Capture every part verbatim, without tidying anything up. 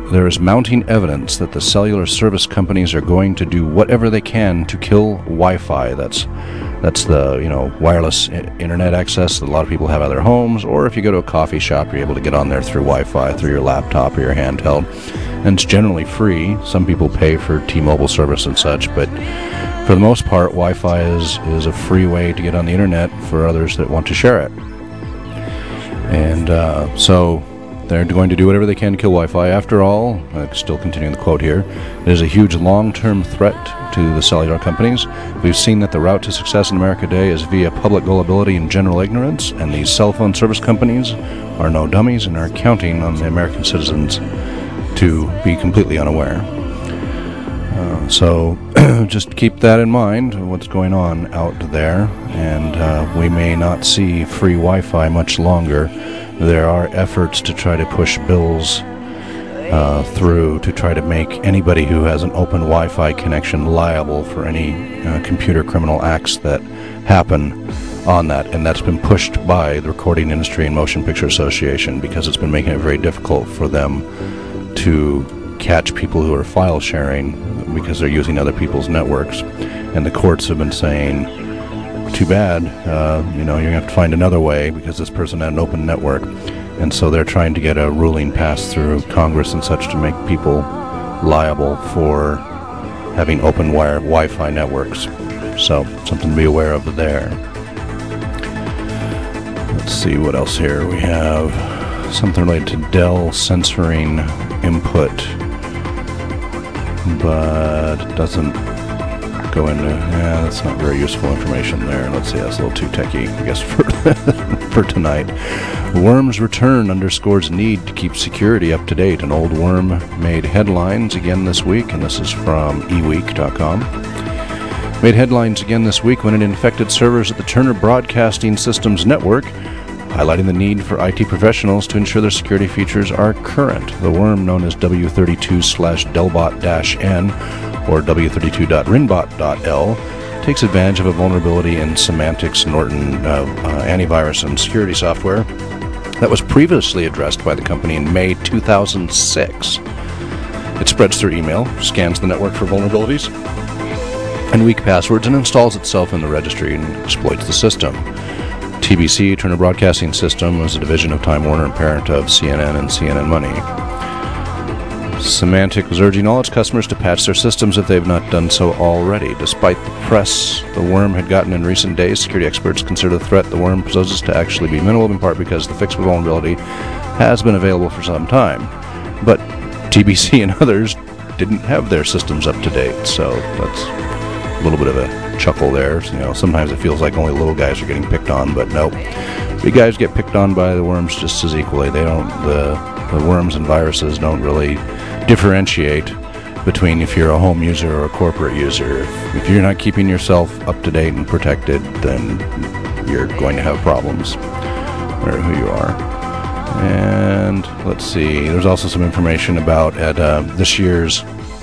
there is mounting evidence that the cellular service companies are going to do whatever they can to kill Wi-Fi. That's that's the, you know, wireless I- internet access that a lot of people have at their homes, or if you go to a coffee shop, you're able to get on there through Wi-Fi, through your laptop or your handheld. And it's generally free. Some people pay for T-Mobile service and such, but for the most part, Wi-Fi is, is a free way to get on the internet for others that want to share it. And uh, so they're going to do whatever they can to kill Wi-Fi. After all, uh, still continuing the quote here, it is a huge long-term threat to the cellular companies. We've seen that the route to success in America today is via public gullibility and general ignorance, and these cell phone service companies are no dummies and are counting on the American citizens to be completely unaware. Uh, so just keep that in mind, what's going on out there, and uh, we may not see free Wi-Fi much longer. There are efforts to try to push bills uh, through to try to make anybody who has an open Wi-Fi connection liable for any uh, computer criminal acts that happen on that, and that's been pushed by the Recording Industry and Motion Picture Association because it's been making it very difficult for them to catch people who are file sharing because they're using other people's networks. And the courts have been saying, too bad, uh, you know, you're going to have to find another way because this person had an open network. And so they're trying to get a ruling passed through Congress and such to make people liable for having open wire Wi-Fi networks. So something to be aware of there. Let's see what else here. We have something related to Dell censoring input, but it doesn't go into, yeah, that's not very useful information there. Let's see, that's a little too techy, I guess, for for tonight. Worm's return underscores need to keep security up to date. An old worm made headlines again this week, and this is from e week dot com. Made headlines again this week when it infected servers at the Turner Broadcasting Systems network, highlighting the need for I T professionals to ensure their security features are current. The worm, known as W thirty-two slash Delbot-N or W thirty-two dot Rinbot dot L, takes advantage of a vulnerability in Symantec's Norton uh, uh, antivirus and security software that was previously addressed by the company in May two thousand six. It spreads through email, scans the network for vulnerabilities and weak passwords, and installs itself in the registry and exploits the system. T B C, Turner Broadcasting System, was a division of Time Warner and parent of C N N and C N N Money. Symantec was urging all its customers to patch their systems if they have not done so already. Despite the press the worm had gotten in recent days, security experts consider the threat the worm poses to actually be minimal, in part because the fixable vulnerability has been available for some time. But T B C and others didn't have their systems up to date, so that's a little bit of a chuckle there. You know, sometimes it feels like only little guys are getting picked on, but no, big guys get picked on by the worms just as equally. They don't, the the worms and viruses don't really differentiate between if you're a home user or a corporate user. If, if you're not keeping yourself up to date and protected, then you're going to have problems, no matter who you are. And let's see, there's also some information about at uh, this year's,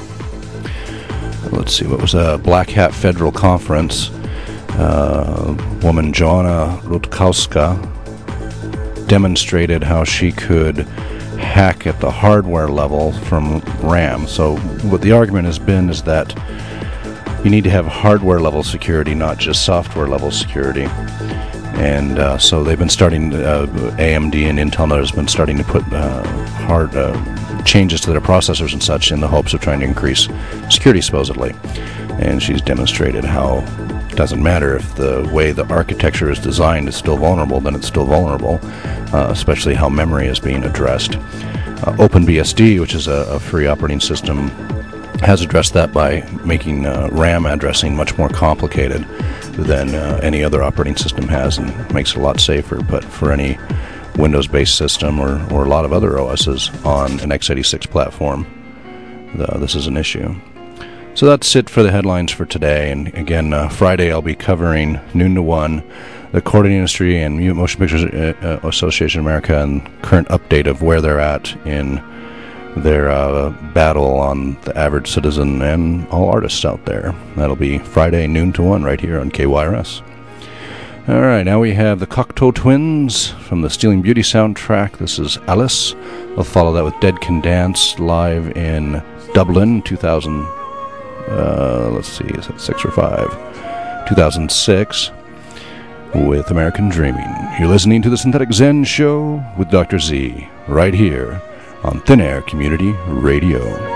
let's see, what was a Black Hat Federal Conference. Uh, woman Joanna Rutkowska demonstrated how she could hack at the hardware level from RAM. So what the argument has been is that you need to have hardware level security, not just software level security. And uh, so they've been starting, uh, A M D and Intel and others have been starting to put uh, hard uh, changes to their processors and such in the hopes of trying to increase security, supposedly. And she's demonstrated how it doesn't matter if the way the architecture is designed is still vulnerable, then it's still vulnerable, uh, especially how memory is being addressed. Uh, OpenBSD, which is a, a free operating system, has addressed that by making uh, RAM addressing much more complicated than uh, any other operating system has, and makes it a lot safer. But for any Windows-based system or, or a lot of other O Ss on an x eighty-six platform, the, this is an issue. So that's it for the headlines for today. And again, uh, Friday I'll be covering noon to one, the Recording Industry and Motion Picture uh, Association of America, and current update of where they're at in their uh, battle on the average citizen and all artists out there. That'll be Friday noon to one right here on K Y R S. All right, now we have the Cocteau Twins from the Stealing Beauty soundtrack. This is Alice. We'll follow that with Dead Can Dance live in Dublin, two thousand. Uh, let's see, is it six or five? two thousand six, with American Dreaming. You're listening to the Synthetic Zen Show with Doctor Z, right here on Thin Air Community Radio.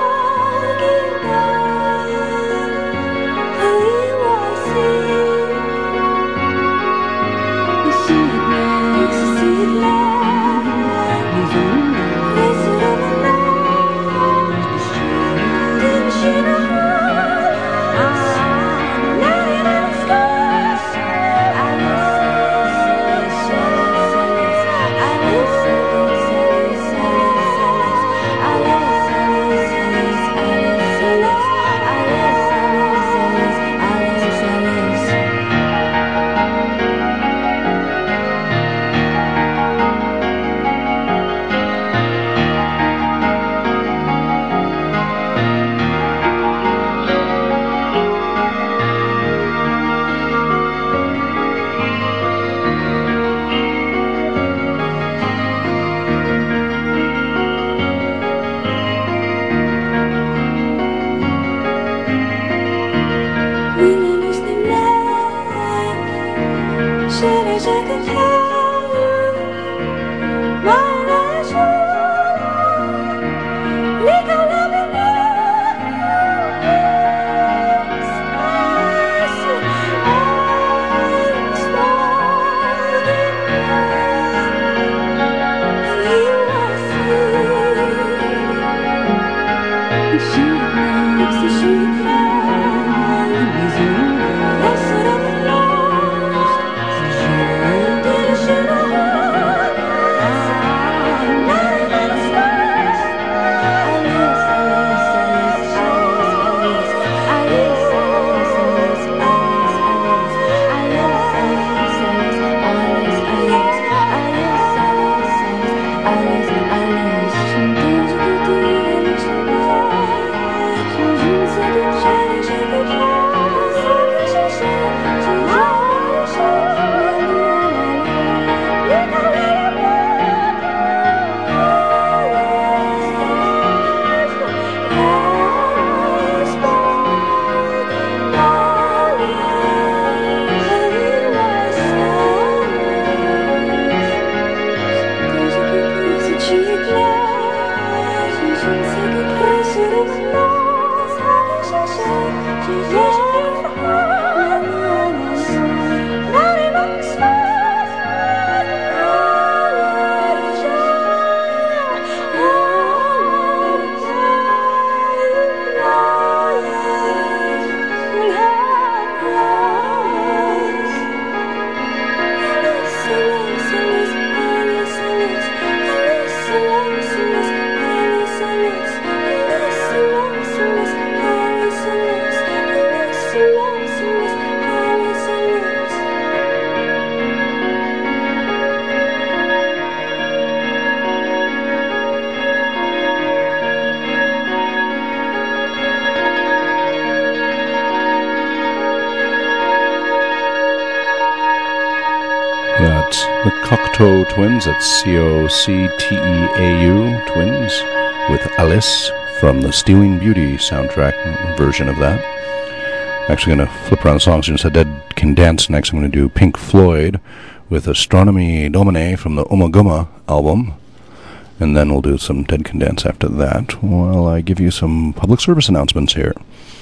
That's the Cocteau Twins. That's C O C T E A U Twins with Alice from the Stealing Beauty soundtrack version of that. Actually going to flip around the songs. Since I Dead Can Dance next, I'm going to do Pink Floyd with Astronomy Domine from the Ummagumma album. And then we'll do some Dead Can Dance after that, while I give you some public service announcements here.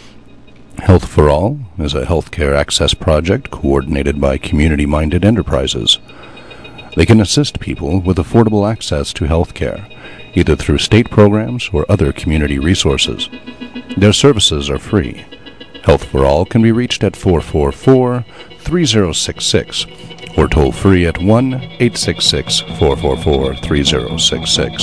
Health for All is a healthcare access project coordinated by community-minded enterprises. They can assist people with affordable access to healthcare, either through state programs or other community resources. Their services are free. Health for All can be reached at four four four, three zero six six or toll free at one eight six six, four four four, three zero six six.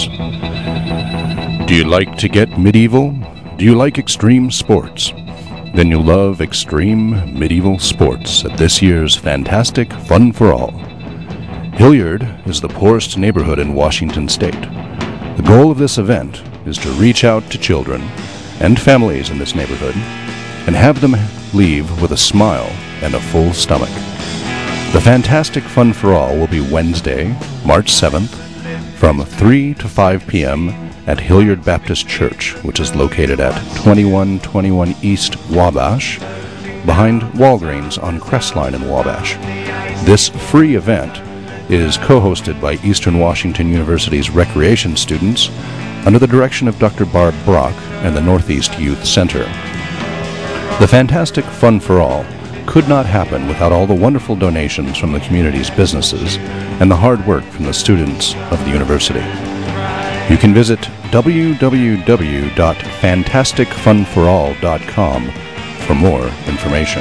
Do you like to get medieval? Do you like extreme sports? Then you'll love Extreme Medieval Sports at this year's fantastic Fun for All. Hilliard is the poorest neighborhood in Washington state. The goal of this event is to reach out to children and families in this neighborhood and have them leave with a smile and a full stomach. The Fantastic Fun for All will be Wednesday, March seventh, from three to five p.m. at Hilliard Baptist Church, which is located at twenty-one twenty-one East Wabash, behind Walgreens on Crestline in Wabash. This free event is co-hosted by Eastern Washington University's recreation students under the direction of Doctor Barb Brock and the Northeast Youth Center. The Fantastic Fun for All could not happen without all the wonderful donations from the community's businesses and the hard work from the students of the university. You can visit w w w dot fantastic fun for all dot com for more information.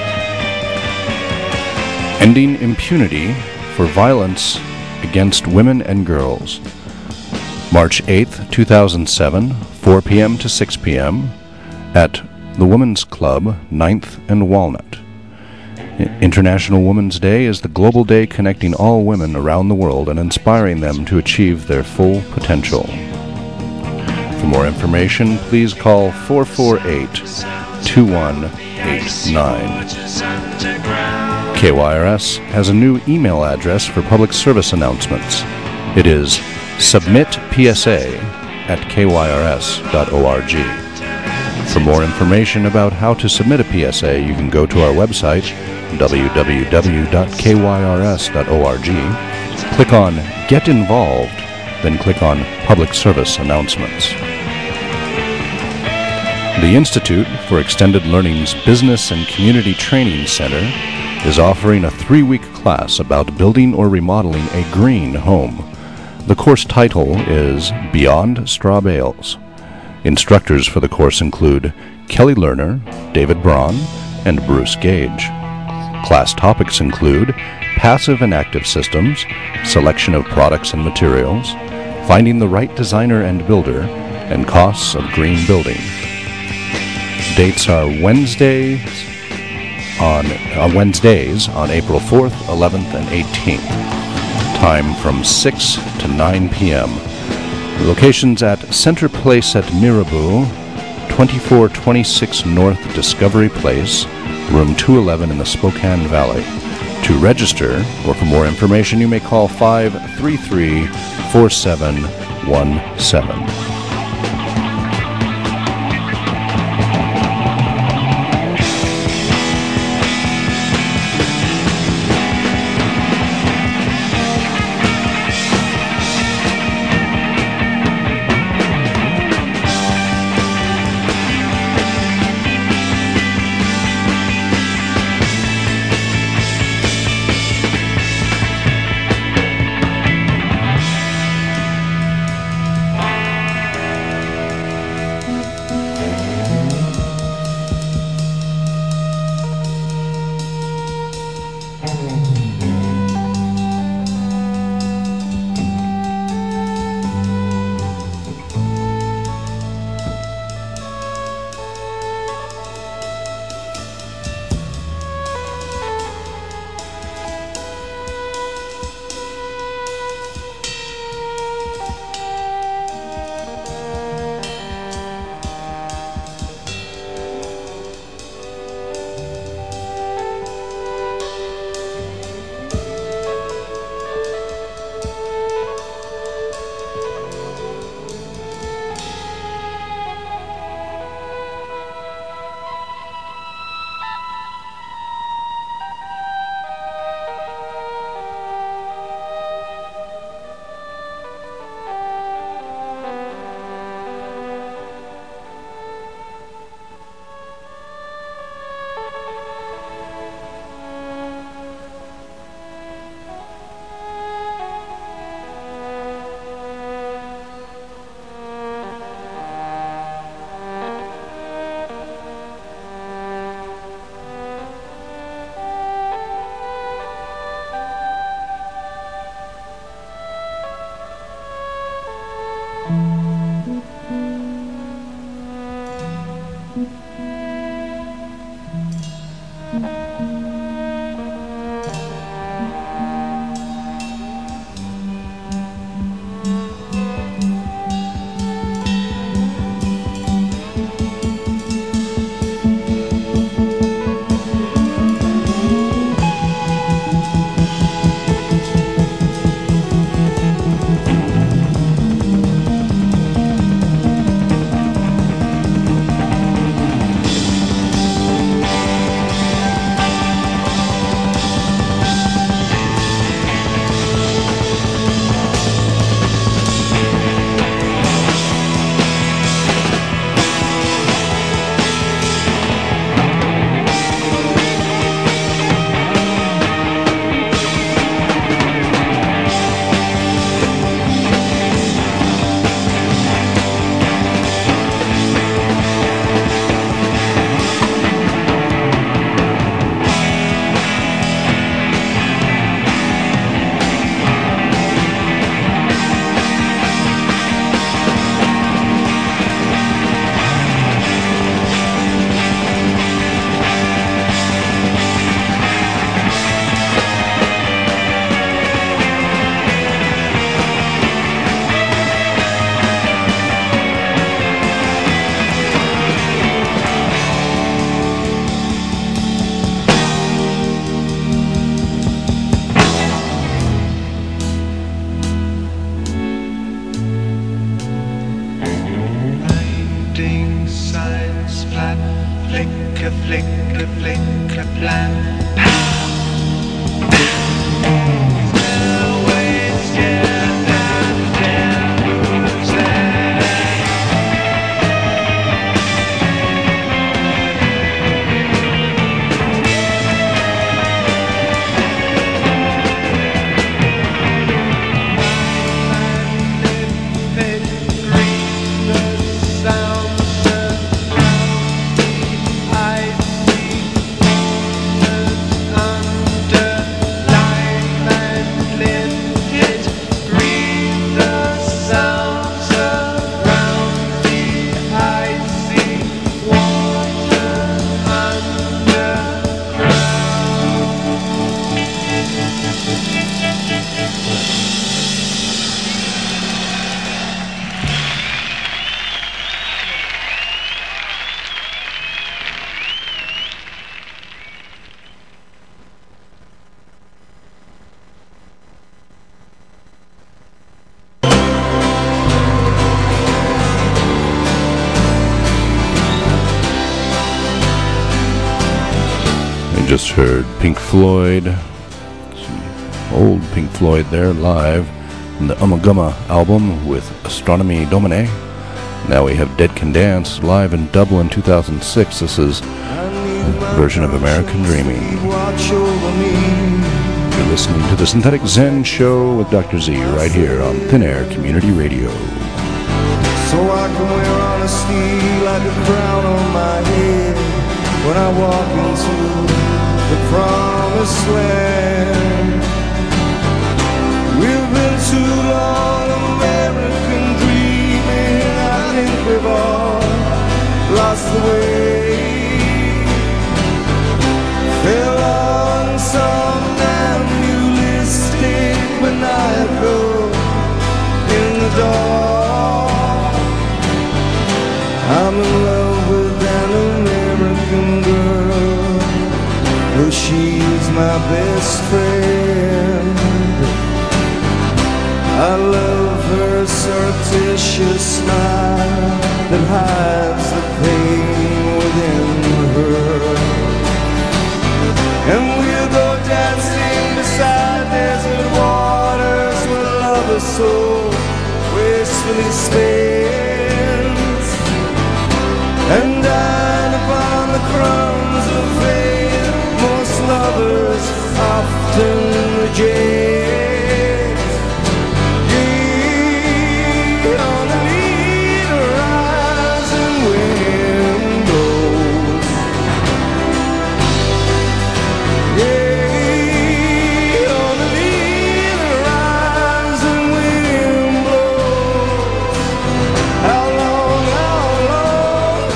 Ending impunity for violence against women and girls. March eighth, two thousand seven, four p.m. to six p.m. at the Women's Club, ninth and Walnut. International Women's Day is the global day connecting all women around the world and inspiring them to achieve their full potential. For more information, please call four four eight, two one eight nine. K Y R S has a new email address for public service announcements. It is submitpsa at k y r s dot org. For more information about how to submit a P S A, you can go to our website, w w w dot k y r s dot org, click on Get Involved, then click on Public Service Announcements. The Institute for Extended Learning's Business and Community Training Center is offering a three-week class about building or remodeling a green home. The course title is Beyond Straw Bales. Instructors for the course include Kelly Lerner, David Braun, and Bruce Gage. Class topics include passive and active systems, selection of products and materials, finding the right designer and builder, and costs of green building. Dates are Wednesdays on uh, Wednesdays on April fourth, eleventh, and eighteenth. Time from six to nine p.m. Locations at Center Place at Mirabeau, twenty-four twenty-six North Discovery Place, room two eleven in the Spokane Valley. To register or for more information, you may call five three three, four seven one seven. a flick, a flick, a plan. Pow! Still waits, yeah, and then moves there. Just heard Pink Floyd, old Pink Floyd there live from the Ummagumma album with Astronomy Domine. Now we have Dead Can Dance live in Dublin two thousand six. This is a version of American Dreaming. You're listening to the Synthetic Zen Show with Doctor Z right here on Thin Air Community Radio. So I can wear honesty like a crown on my head when I walk into the promised land. We've been too long American dreaming. I think we've all lost the way. Fell on some namulistic maniacal in the dark. I'm in love with an American girl. Oh, she's my best friend. I love her surreptitious smile that hides the pain within her. And we'll go dancing beside desert waters where lovers so wastefully spent, and dine upon the crumbs of fate most lovers often reject. Yea, on the lead horizon wind blows. Yea, on the lead horizon wind blows. How long, how long?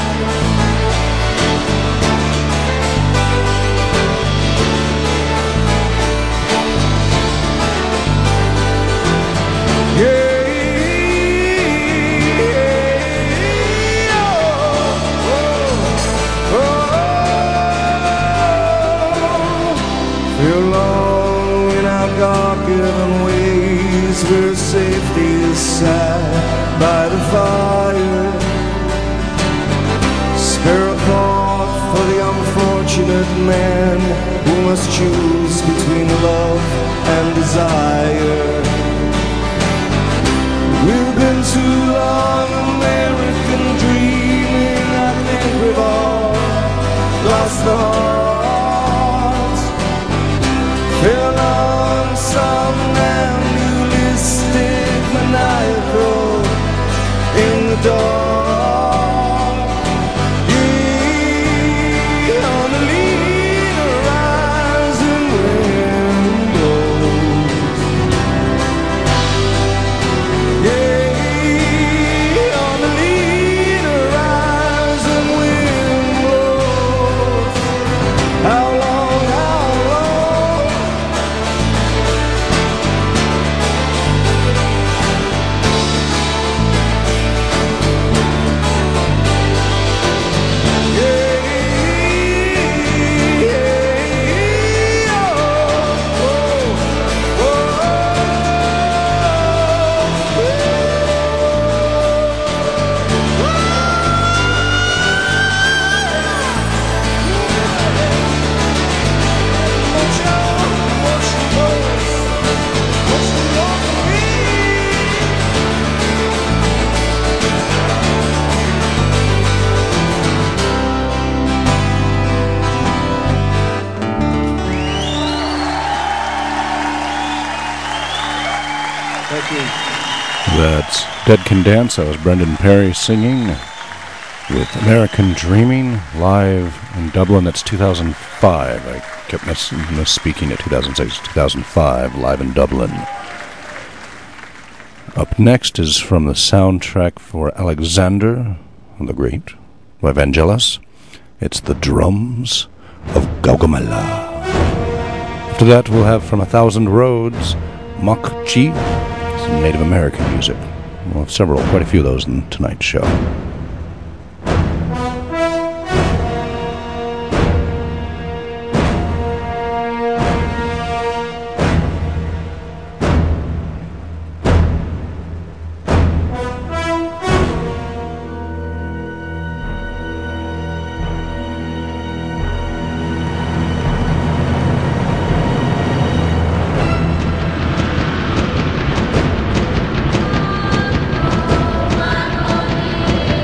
Where safety is sat by the fire. Spare a thought for the unfortunate man who must choose between love and desire. We've been too long American dreaming. I think we've all lost the heart. Fell on some man maniacal in the dark. Yeah, on the lead horizon wind blows. Yeah, That's Dead Can Dance. That was Brendan Perry singing with American Dreaming live in Dublin. That's two thousand five. I kept miss- misspeaking at two thousand six, two thousand five, live in Dublin. Up next is from the soundtrack for Alexander the Great by Vangelis. It's The Drums of Gaugamela. After that, we'll have from A Thousand Roads, Mokchi, some Native American music. We'll have several, quite a few of those in tonight's show. Thank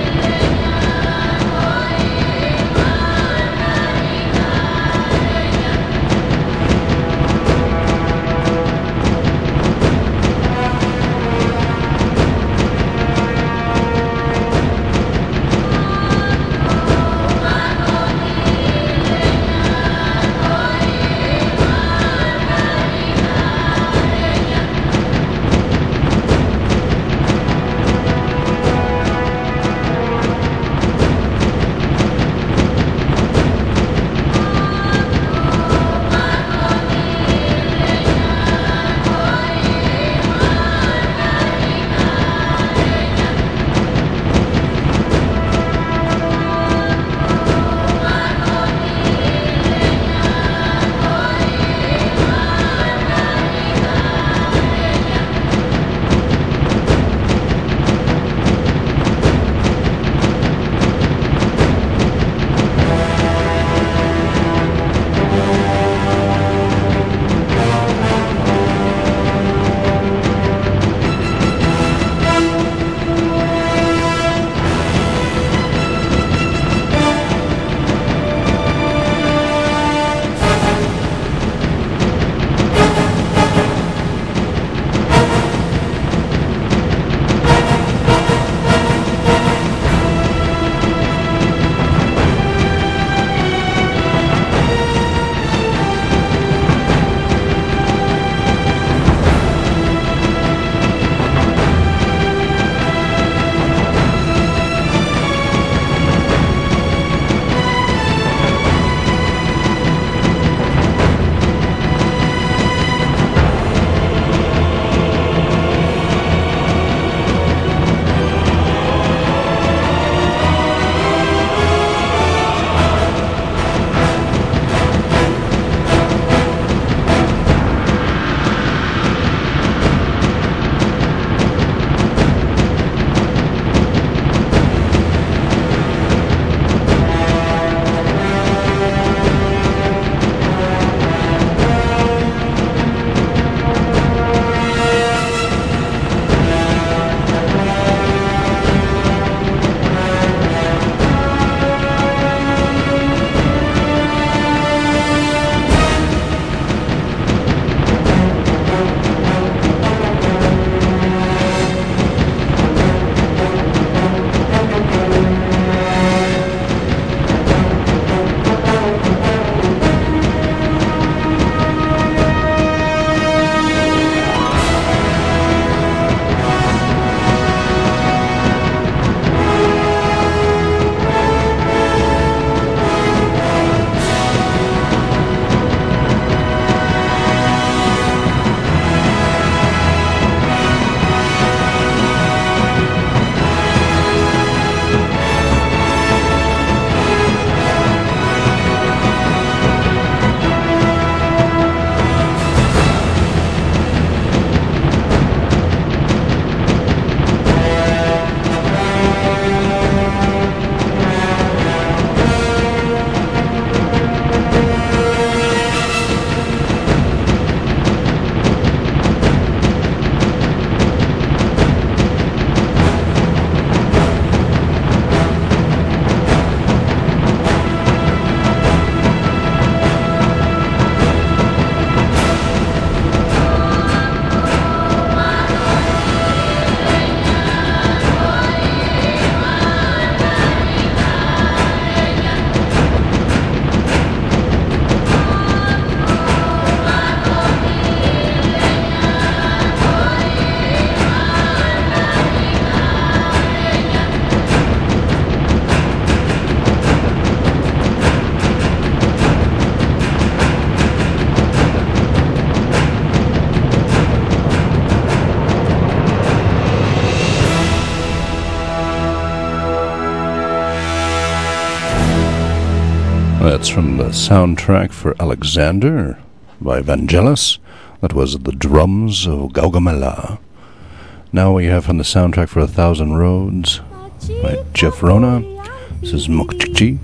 That's from the soundtrack for Alexander by Vangelis. That was The Drums of Gaugamela. Now we have from the soundtrack for A Thousand Roads by Jeff Rona. This is Mokchichi.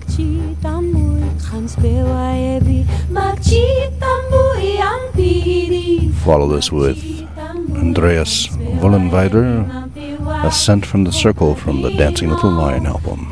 Follow this with Andreas Vollenweider, Ascent from the Circle from the Dancing Little Lion album.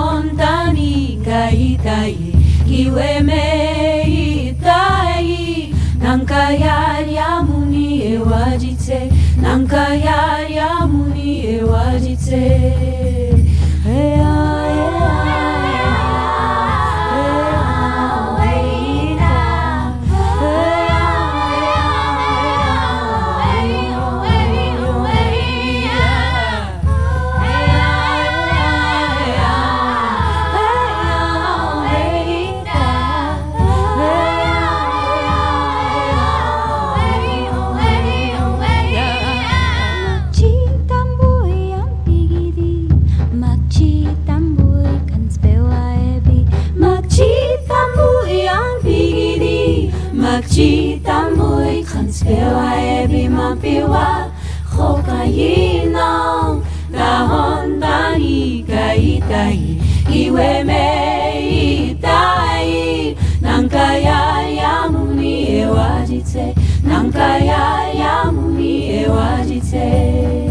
Magchita muy kanspela ebi mampiwa Chokayinong Dahon dani kaitai Iwe me itai Nankaya yamuni ewajite Nankaya yamuni ewajite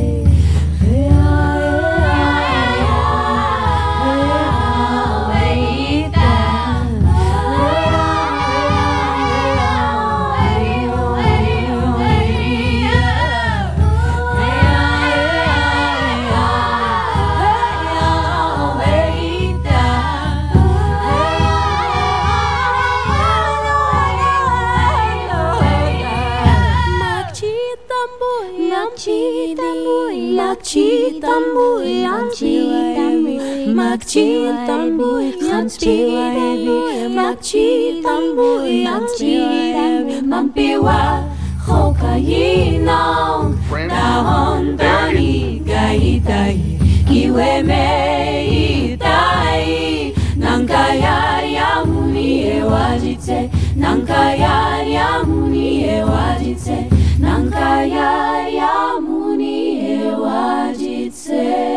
Magchitambuy, magchitambuy, magchitambuy, magchitambuy, magchitambuy, magchitambuy, mampiwa, chokayinong, dahon dani gaitai, iwe me itai, nankaya yamuni ewajite, nankaya yamuni ewajite, nankaya yamuni ewajite.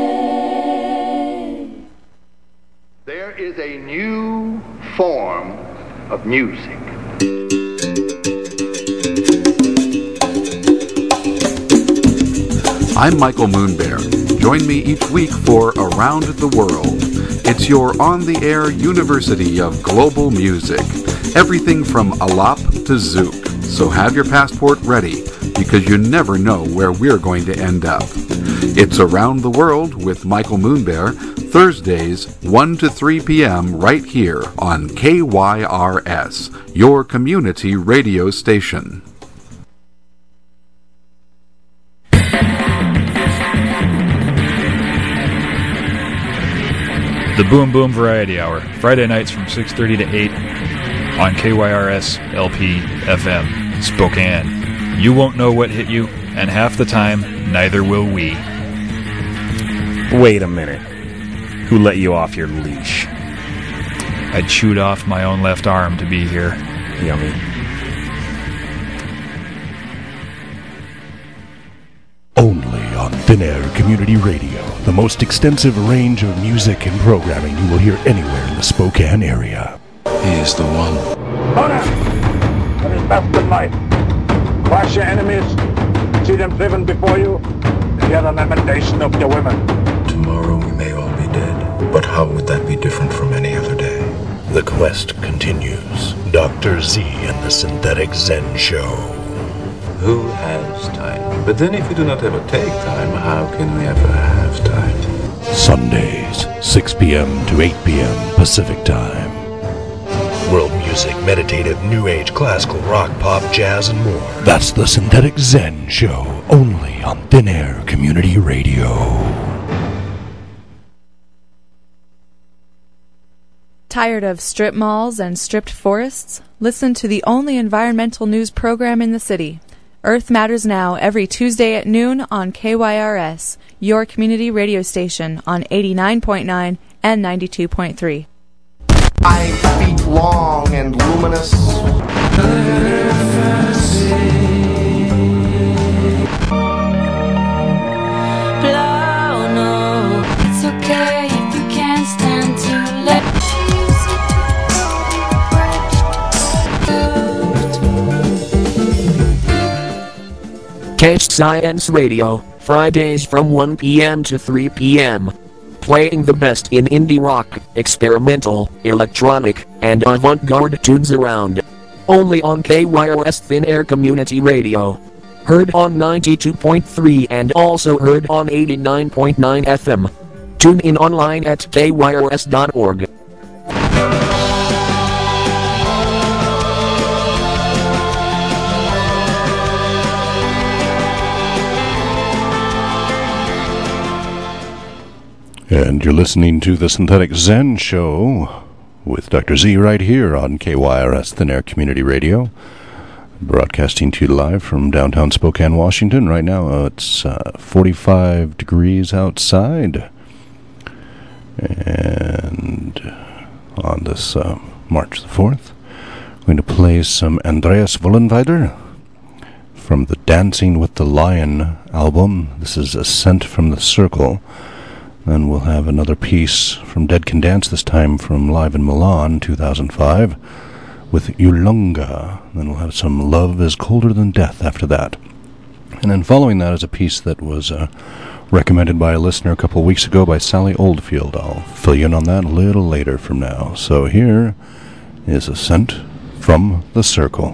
There is a new form of music. I'm Michael Moonbear. Join me each week for Around the World. It's your on-the-air university of global music. Everything from Alap to Zouk. So have your passport ready, because you never know where we're going to end up. It's Around the World with Michael Moonbear, Thursdays, one to three p.m. right here on K Y R S, your community radio station. The Boom Boom Variety Hour, Friday nights from six thirty to eight on K Y R S L P F M, Spokane. You won't know what hit you, and half the time, neither will we. Wait a minute. Who let you off your leash? I chewed off my own left arm to be here. Yummy. Only on Thin Air Community Radio, the most extensive range of music and programming you will hear anywhere in the Spokane area. He is the one. Honor! That is best in life. Crush your enemies, see them driven before you, and hear the lamentation of your women. Tomorrow we may all be dead, but how would that be different from any other day? The quest continues. Doctor Z and the Synthetic Zen Show. Who has time? But then if we do not ever take time, how can we ever have time? Sundays, six p.m. to eight p.m. Pacific Time. World music, meditative, new age, classical, rock, pop, jazz, and more. That's the Synthetic Zen Show, only on Thin Air Community Radio. Tired of strip malls and stripped forests? Listen to the only environmental news program in the city. Earth Matters Now, every Tuesday at noon on K Y R S, your community radio station on eighty-nine point nine and ninety-two point three. Five feet long and luminous. Blow, no, it's okay if you can't stand to let. Catch Science Radio, Fridays from one p.m. to three p.m. Playing the best in indie rock, experimental, electronic, and avant-garde tunes around. Only on K Y R S Thin Air Community Radio. Heard on ninety-two point three and also heard on eighty-nine point nine F M. Tune in online at K Y R S dot org. And you're listening to the Synthetic Zen Show with Doctor Z right here on K Y R S Thin Air Community Radio. Broadcasting to you live from downtown Spokane, Washington. Right now uh, it's uh, forty-five degrees outside. And on this uh, March the fourth, I'm going to play some Andreas Vollenweider from the Dancing with the Lion album. This is Ascent from the Circle. Then we'll have another piece from Dead Can Dance, this time from Live in Milan, two thousand five, with Yulunga. Then we'll have some Love is Colder Than Death after that. And then following that is a piece that was uh, recommended by a listener a couple of weeks ago by Sally Oldfield. I'll fill you in on that a little later from now. So here is Ascent from the Circle.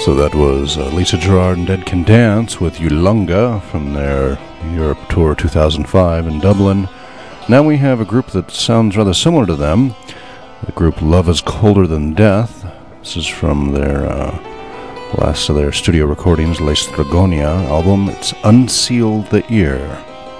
So that was uh, Lisa Gerrard and Dead Can Dance with Yulunga from their Europe Tour two thousand five in Dublin. Now we have a group that sounds rather similar to them, the group Love is Colder Than Death. This is from their uh, last of their studio recordings, La Stragonia album. It's Unseal the Ear.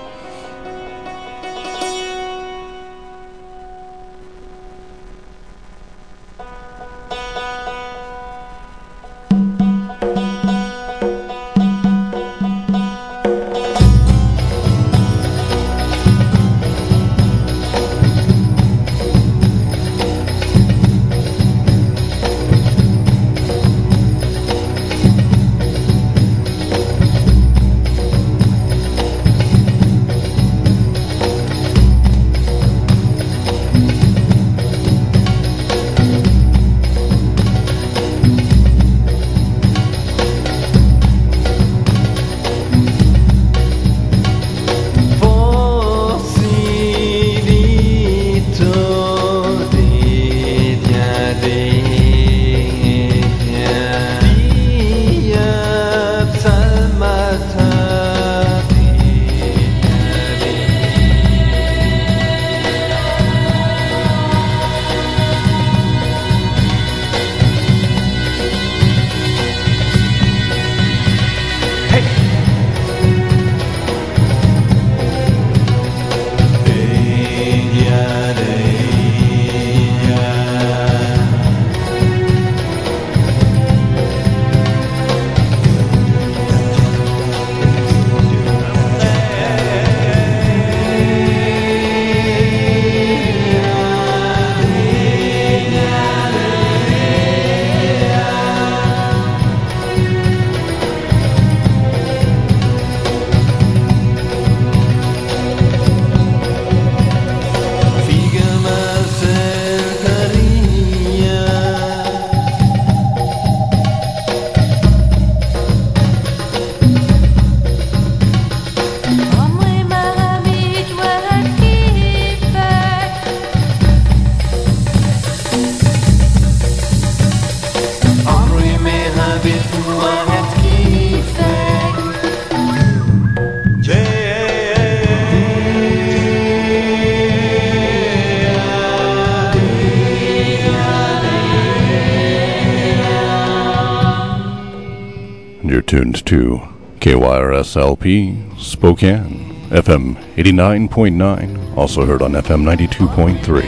You're tuned to K Y R S L P Spokane, F M eighty-nine point nine, also heard on F M ninety-two point three,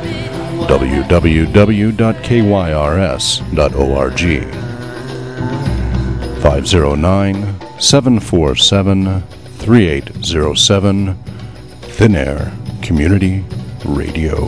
w w w dot k y r s dot org, five oh nine, seven four seven, three eight oh seven, Thin Air Community Radio.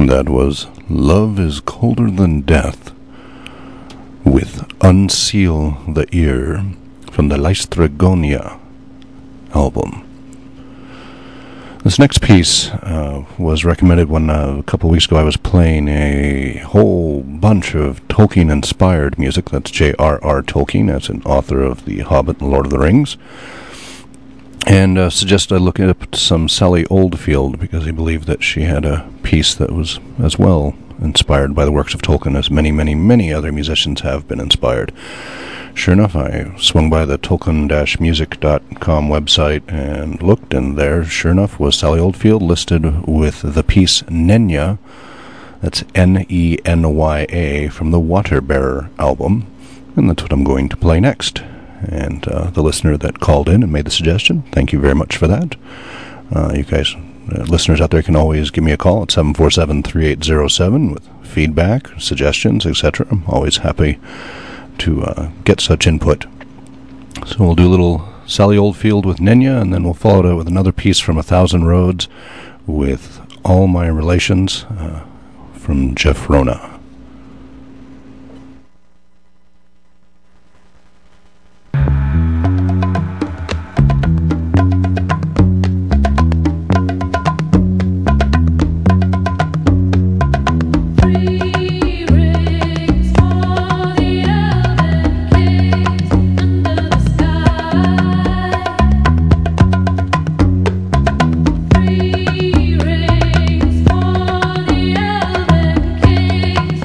That was Love is Colder Than Death with Unseal the Ear from the Laestrygonia album. This next piece uh, was recommended when uh, a couple of weeks ago I was playing a whole bunch of Tolkien-inspired music. That's J R R Tolkien, as an author of The Hobbit and Lord of the Rings. And uh, suggested I look up some Sally Oldfield, because he believed that she had a piece that was as well inspired by the works of Tolkien as many, many, many other musicians have been inspired. Sure enough, I swung by the Tolkien music dot com website and looked, and there, sure enough, was Sally Oldfield listed with the piece Nenya. That's N E N Y A from the Waterbearer album, and that's what I'm going to play next. And uh, the listener that called in and made the suggestion, thank you very much for that. Uh, you guys, uh, listeners out there, can always give me a call at seven four seven, three eight zero seven with feedback, suggestions, et cetera. I'm always happy to uh, get such input. So we'll do a little Sally Oldfield with Nenya, and then we'll follow it with another piece from A Thousand Roads with All My Relations uh, from Jeff Rona. Three rings for the Elven King.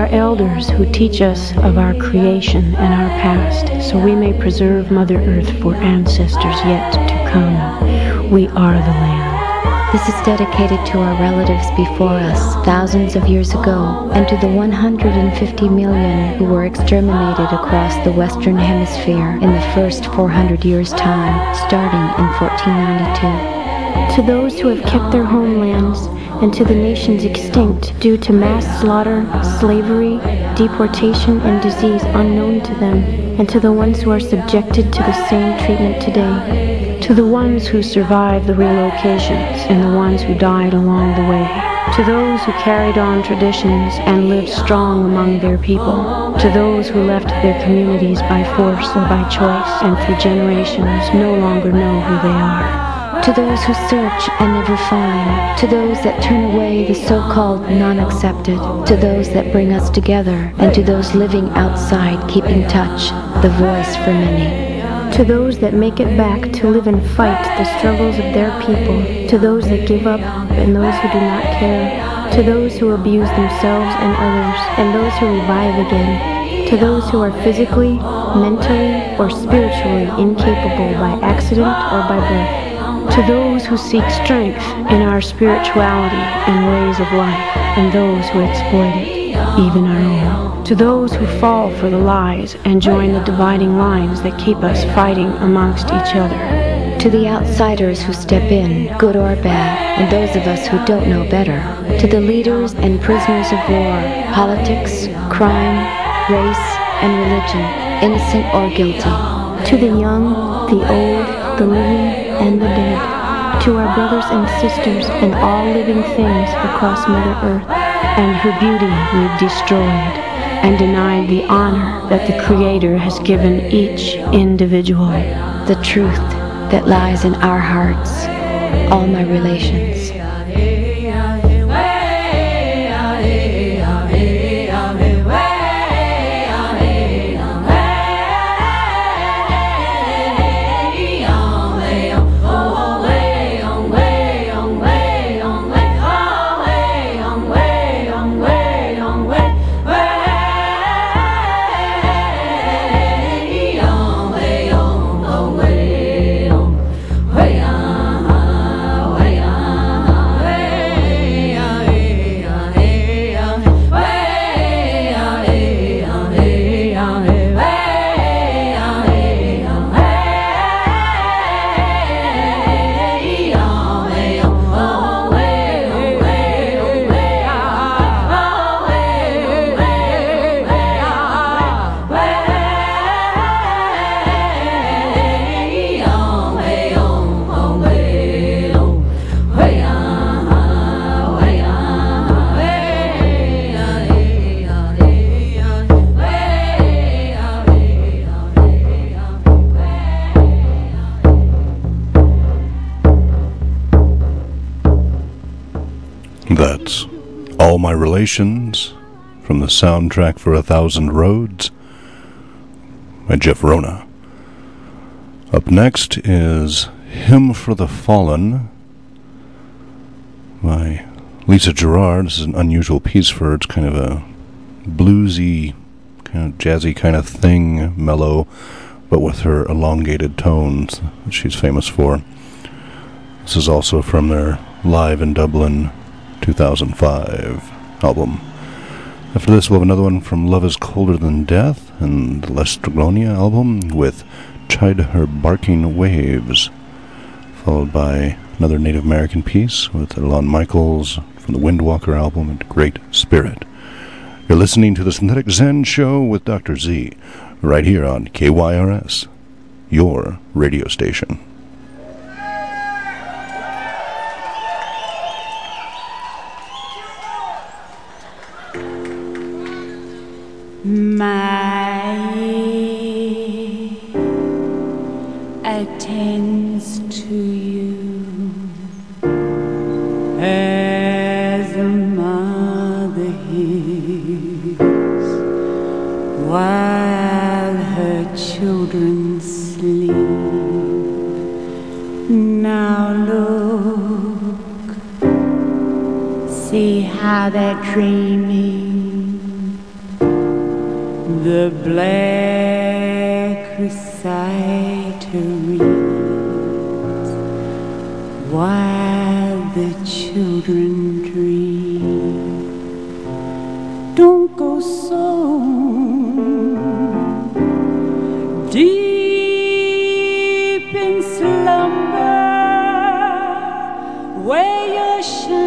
elders who teach us of our creation and our past, so we may preserve Mother Earth for ancestors yet to come. We are the land. This is dedicated to our relatives before us thousands of years ago, and to the one hundred fifty million who were exterminated across the Western Hemisphere in the first four hundred years' time, starting in fourteen ninety-two. To those who have kept their homelands, and to the nations extinct due to mass slaughter, slavery, deportation, and disease unknown to them, and to the ones who are subjected to the same treatment today. To the ones who survived the relocations and the ones who died along the way. To those who carried on traditions and lived strong among their people. To those who left their communities by force or by choice and through generations no longer know who they are. To those who search and never find. To those that turn away the so-called non-accepted. To those that bring us together. And to those living outside keeping touch, the voice for many. To those that make it back to live and fight the struggles of their people. To those that give up and those who do not care. To those who abuse themselves and others and those who revive again. To those who are physically, mentally, or spiritually incapable by accident or by birth. To those who seek strength in our spirituality and ways of life, and those who exploit it, even our own. To those who fall for the lies and join the dividing lines that keep us fighting amongst each other. To the outsiders who step in, good or bad, and those of us who don't know better. To the leaders and prisoners of war, politics, crime, race, and religion, innocent or guilty. To the young, the old, the living, and the dead. To our brothers and sisters and all living things across Mother Earth, and her beauty we've destroyed, and denied the honor that the Creator has given each individual. The truth that lies in our hearts, all my relations. That's All My Relations from the soundtrack for A Thousand Roads by Jeff Rona. Up next is Hymn for the Fallen by Lisa Gerrard. This is an unusual piece for her. It's kind of a bluesy, kind of jazzy kind of thing, mellow, but with her elongated tones that she's famous for. This is also from their Live in Dublin two thousand five album. After this, we'll have another one from Love is Colder Than Death and the Lestrgonia album with Chide Her Barking Waves, followed by another Native American piece with Lon Michaels from the Windwalker album and Great Spirit. You're listening to the Synthetic Zen Show with Doctor Z, right here on K Y R S, your radio station. My ear attends to you as a mother hears while her children sleep. Now look, see how they're dreaming The black reciter reads while the children dream. Don't go so deep in slumber where you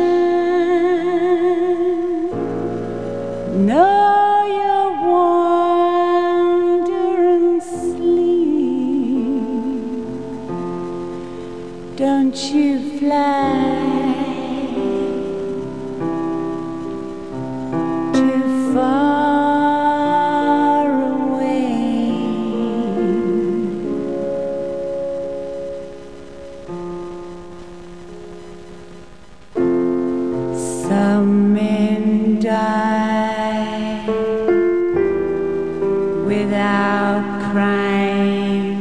shine. No. Don't you fly too far away. Some men die without crying.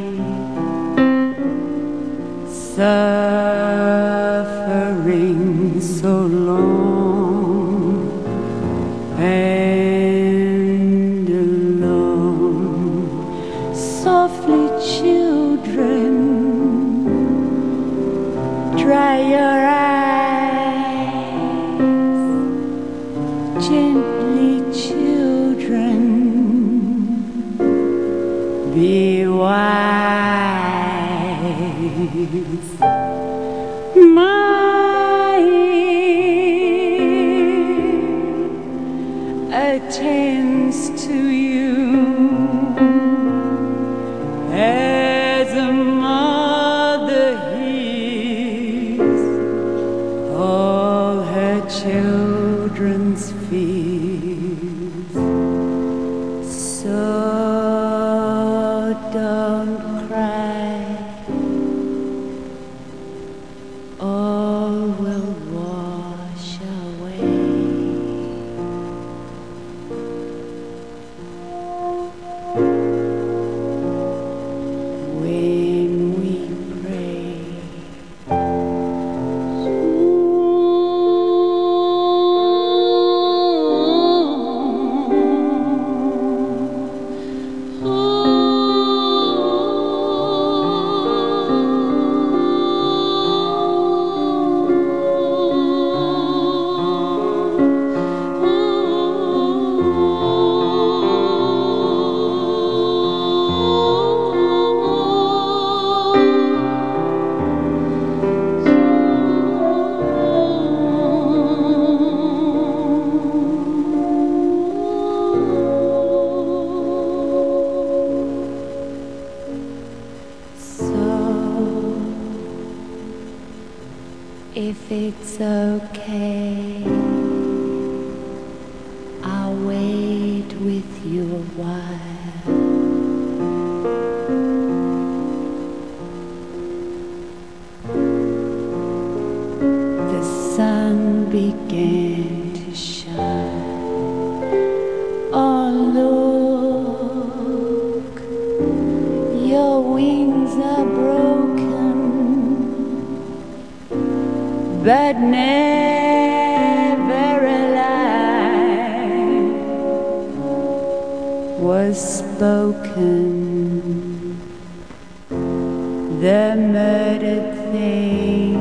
Suffering so long and alone. Softly, children, dry your eyes. Gently, children, be wise. My ear attends to you as a mother hears all her children's fears. So don't cry. All will wash away. When we pray, if it's okay, I'll wait with you a while. The sun began to shine. Oh, look, your wings are broken, but never a lie was spoken. The murdered thing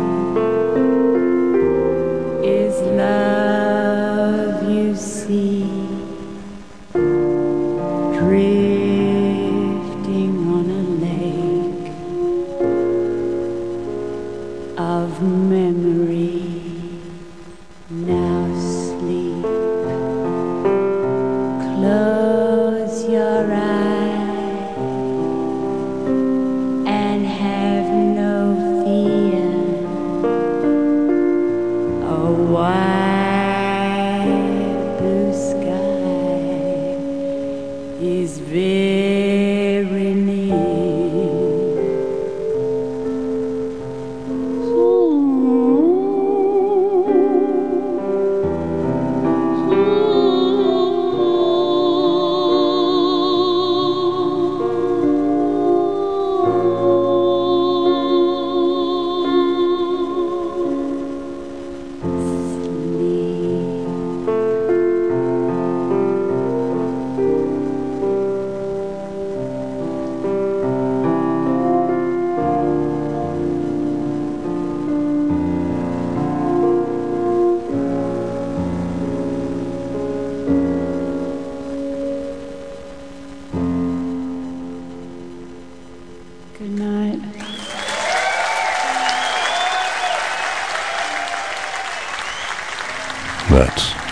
is love, you see, drifting on a lake of memory. Now sleep, close your eyes and have no fear. A wide blue sky is very near.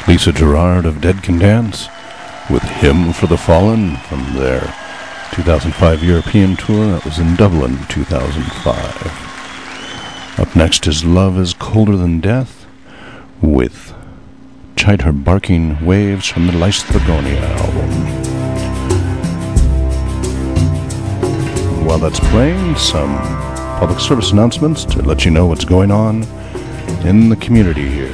Lisa Gerrard of Dead Can Dance with Hymn for the Fallen from their two thousand five European tour. That was in Dublin, two thousand five. Up next is Love is Colder Than Death with Chide Her Barking Waves from the Lysthragonia album. While that's playing, some public service announcements to let you know what's going on in the community here.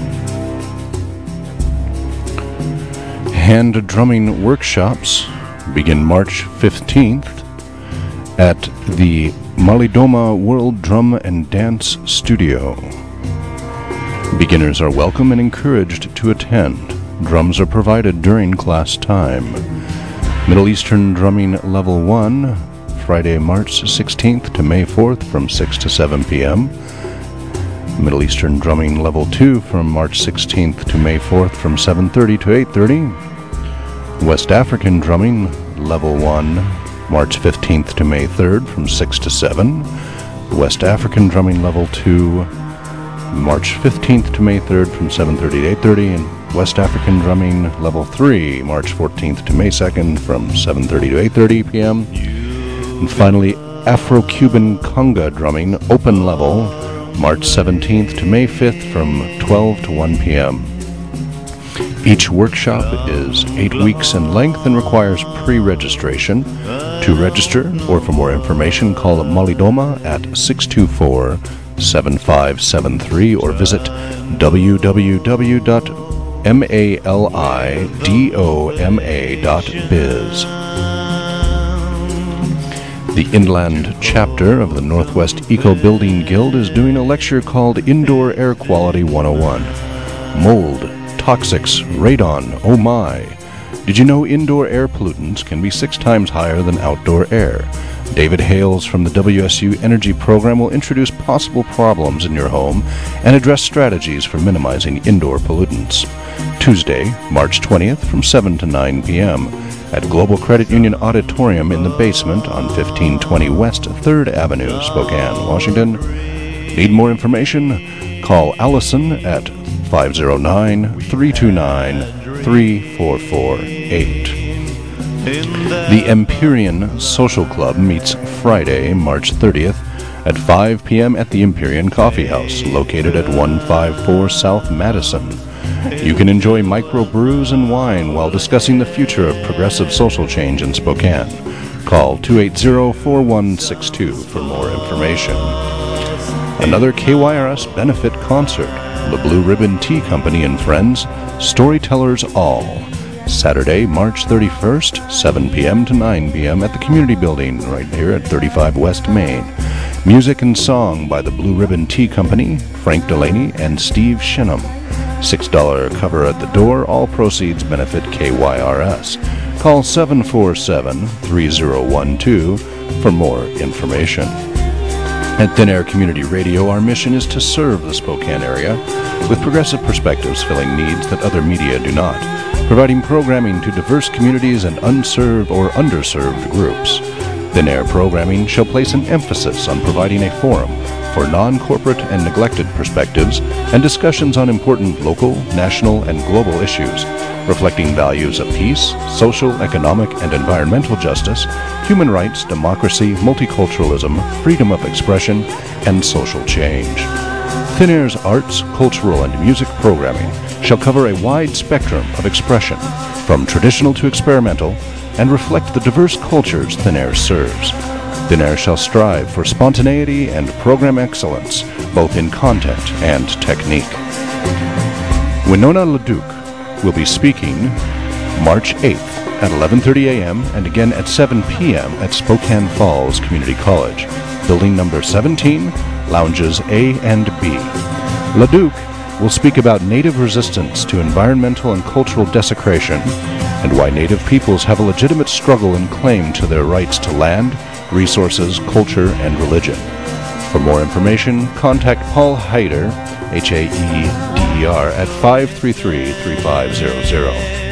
Hand drumming workshops begin March fifteenth at the Malidoma World Drum and Dance Studio. Beginners are welcome and encouraged to attend. Drums are provided during class time. Middle Eastern Drumming Level one, Friday, March sixteenth to May fourth from six to seven p.m. Middle Eastern Drumming Level two from March sixteenth to May fourth from seven thirty to eight thirty. West African Drumming Level one, March fifteenth to May third from six to seven. West African Drumming Level two, March fifteenth to May third from seven thirty to eight thirty. And West African Drumming Level three, March fourteenth to May second from seven thirty to eight thirty p.m. And finally, Afro-Cuban Conga Drumming Open Level, March seventeenth to May fifth from twelve to one p.m. Each workshop is eight weeks in length and requires pre-registration. To register or for more information, call Malidoma at six two four, seven five seven three or visit w w w dot malidoma dot biz. The Inland chapter of the Northwest Eco Building Guild is doing a lecture called Indoor Air Quality one oh one. Mold, toxics, radon, oh my. Did you know indoor air pollutants can be six times higher than outdoor air? David Hales from the W S U Energy Program will introduce possible problems in your home and address strategies for minimizing indoor pollutants. Tuesday, March twentieth from seven to nine p.m. at Global Credit Union Auditorium in the basement on fifteen twenty West third Avenue, Spokane, Washington. Need more information? Call Allison at five oh nine, three two nine, three four four eight. The Empyrean Social Club meets Friday, March thirtieth at five p.m. at the Empyrean Coffee House, located at one fifty-four South Madison. You can enjoy microbrews and wine while discussing the future of progressive social change in Spokane. Call two eight zero, four one six two for more information. Another K Y R S benefit concert. The Blue Ribbon Tea Company and Friends, Storytellers All. Saturday, March thirty-first, seven p.m. to nine p.m. at the Community Building right here at thirty-five West Main. Music and song by the Blue Ribbon Tea Company, Frank Delaney, and Steve Shinham. six dollars cover at the door. All proceeds benefit K Y R S. Call seven four seven, three zero one two for more information. At Thin Air Community Radio, our mission is to serve the Spokane area with progressive perspectives filling needs that other media do not, providing programming to diverse communities and unserved or underserved groups. Thin Air programming shall place an emphasis on providing a forum for non-corporate and neglected perspectives and discussions on important local, national, and global issues, reflecting values of peace, social, economic, and environmental justice, human rights, democracy, multiculturalism, freedom of expression, and social change. Thin Air's arts, cultural, and music programming shall cover a wide spectrum of expression, from traditional to experimental, and reflect the diverse cultures Thin Air serves. Thin Air shall strive for spontaneity and program excellence, both in content and technique. Winona LaDuke will be speaking March eighth at eleven thirty a.m. and again at seven p.m. at Spokane Falls Community College, building number seventeen, lounges A and B. LaDuke will speak about Native resistance to environmental and cultural desecration and why Native peoples have a legitimate struggle and claim to their rights to land, resources, culture, and religion. For more information, contact Paul Heider, H A E D E R, at five three three, three five zero zero.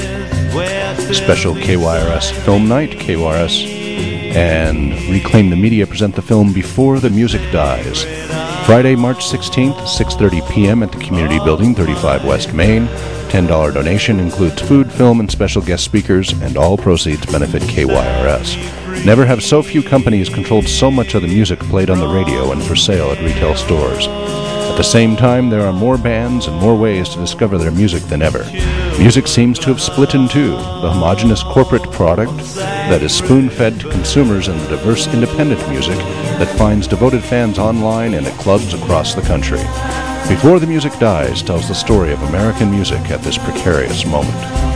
Special K Y R S Film Night, K Y R S and Reclaim the Media present the film Before the Music Dies. Friday, March sixteenth, six thirty p.m. at the Community Building, thirty-five West Main. ten dollars donation includes food, film, and special guest speakers, and all proceeds benefit K Y R S. Never have so few companies controlled so much of the music played on the radio and for sale at retail stores. At the same time, there are more bands and more ways to discover their music than ever. Music seems to have split in two, the homogeneous corporate product that is spoon-fed to consumers and the diverse independent music that finds devoted fans online and at clubs across the country. Before the Music Dies tells the story of American music at this precarious moment.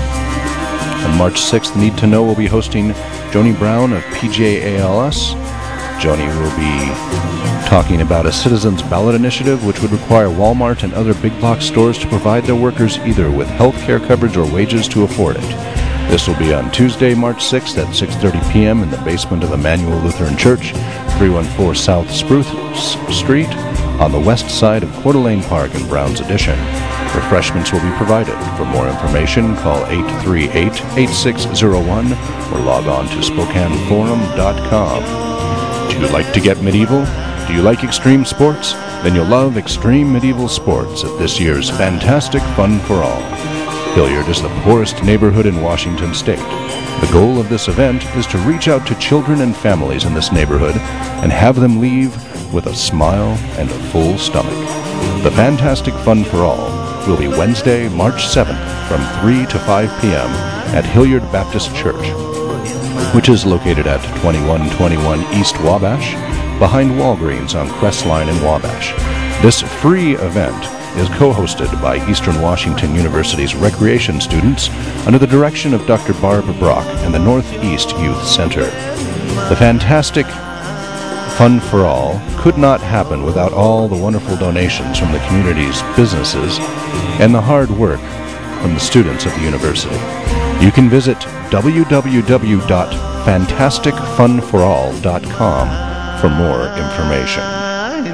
On March sixth, Need to Know will be hosting Joni Brown of P J A L S. Joni will be talking about a citizens' ballot initiative which would require Walmart and other big box stores to provide their workers either with health care coverage or wages to afford it. This will be on Tuesday, March sixth at six thirty p.m. in the basement of Emmanuel Lutheran Church, three one four South Spruce Street, on the west side of Coeur d'Alene Park in Brown's Addition. Refreshments will be provided. For more information, call eight three eight, eight six zero one or log on to Spokane Forum dot com. Do you like to get medieval? Do you like extreme sports? Then you'll love Extreme Medieval Sports at this year's Fantastic Fun for All. Hilliard is the poorest neighborhood in Washington State. The goal of this event is to reach out to children and families in this neighborhood and have them leave with a smile and a full stomach. The Fantastic Fun for All will be Wednesday, March seventh from three to five p.m. at Hilliard Baptist Church, which is located at twenty-one twenty-one East Wabash, behind Walgreens on Crestline in Wabash. This free event is co-hosted by Eastern Washington University's recreation students under the direction of Doctor Barb Brock and the Northeast Youth Center. The Fantastic Fun for All could not happen without all the wonderful donations from the community's businesses and the hard work from the students at the university. You can visit w w w dot fantastic fun for all dot com for more information. I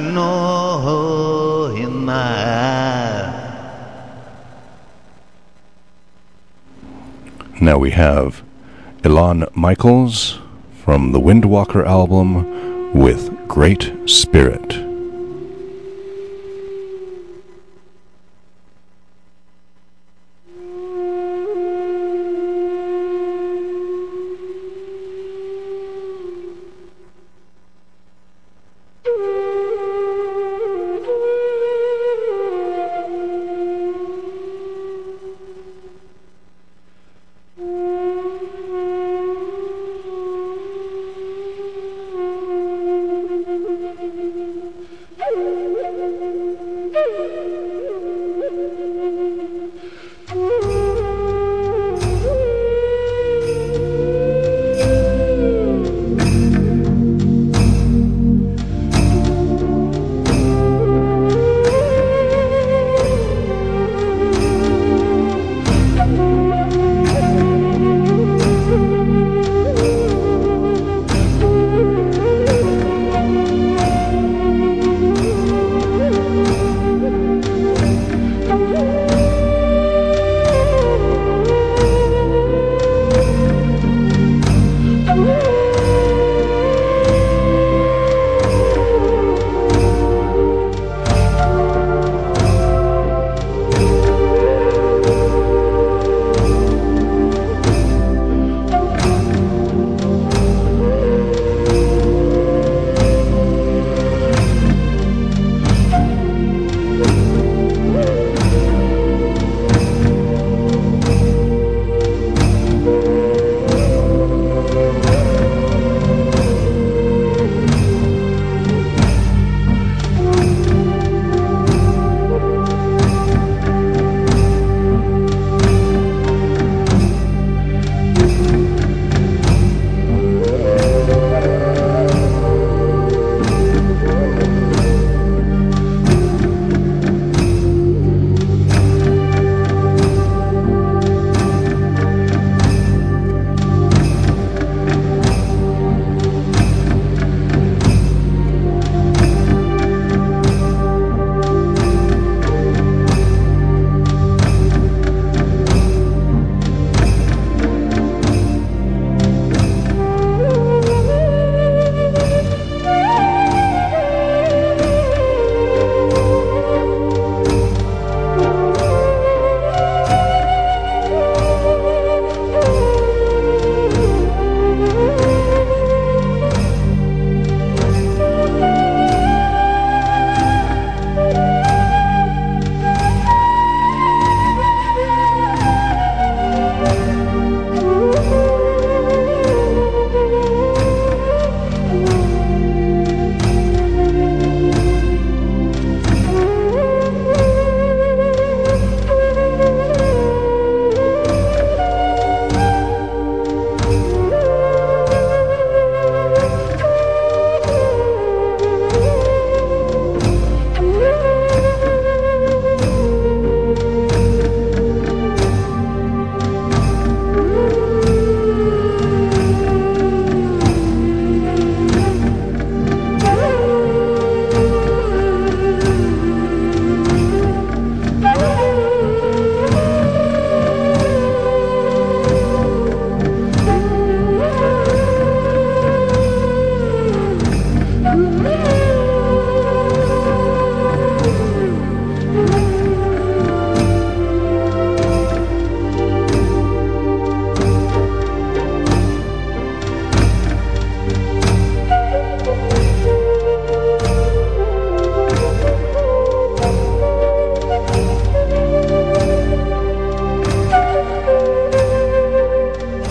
know in my Now we have Ilan Michaels from the Windwalker album with Great Spirit.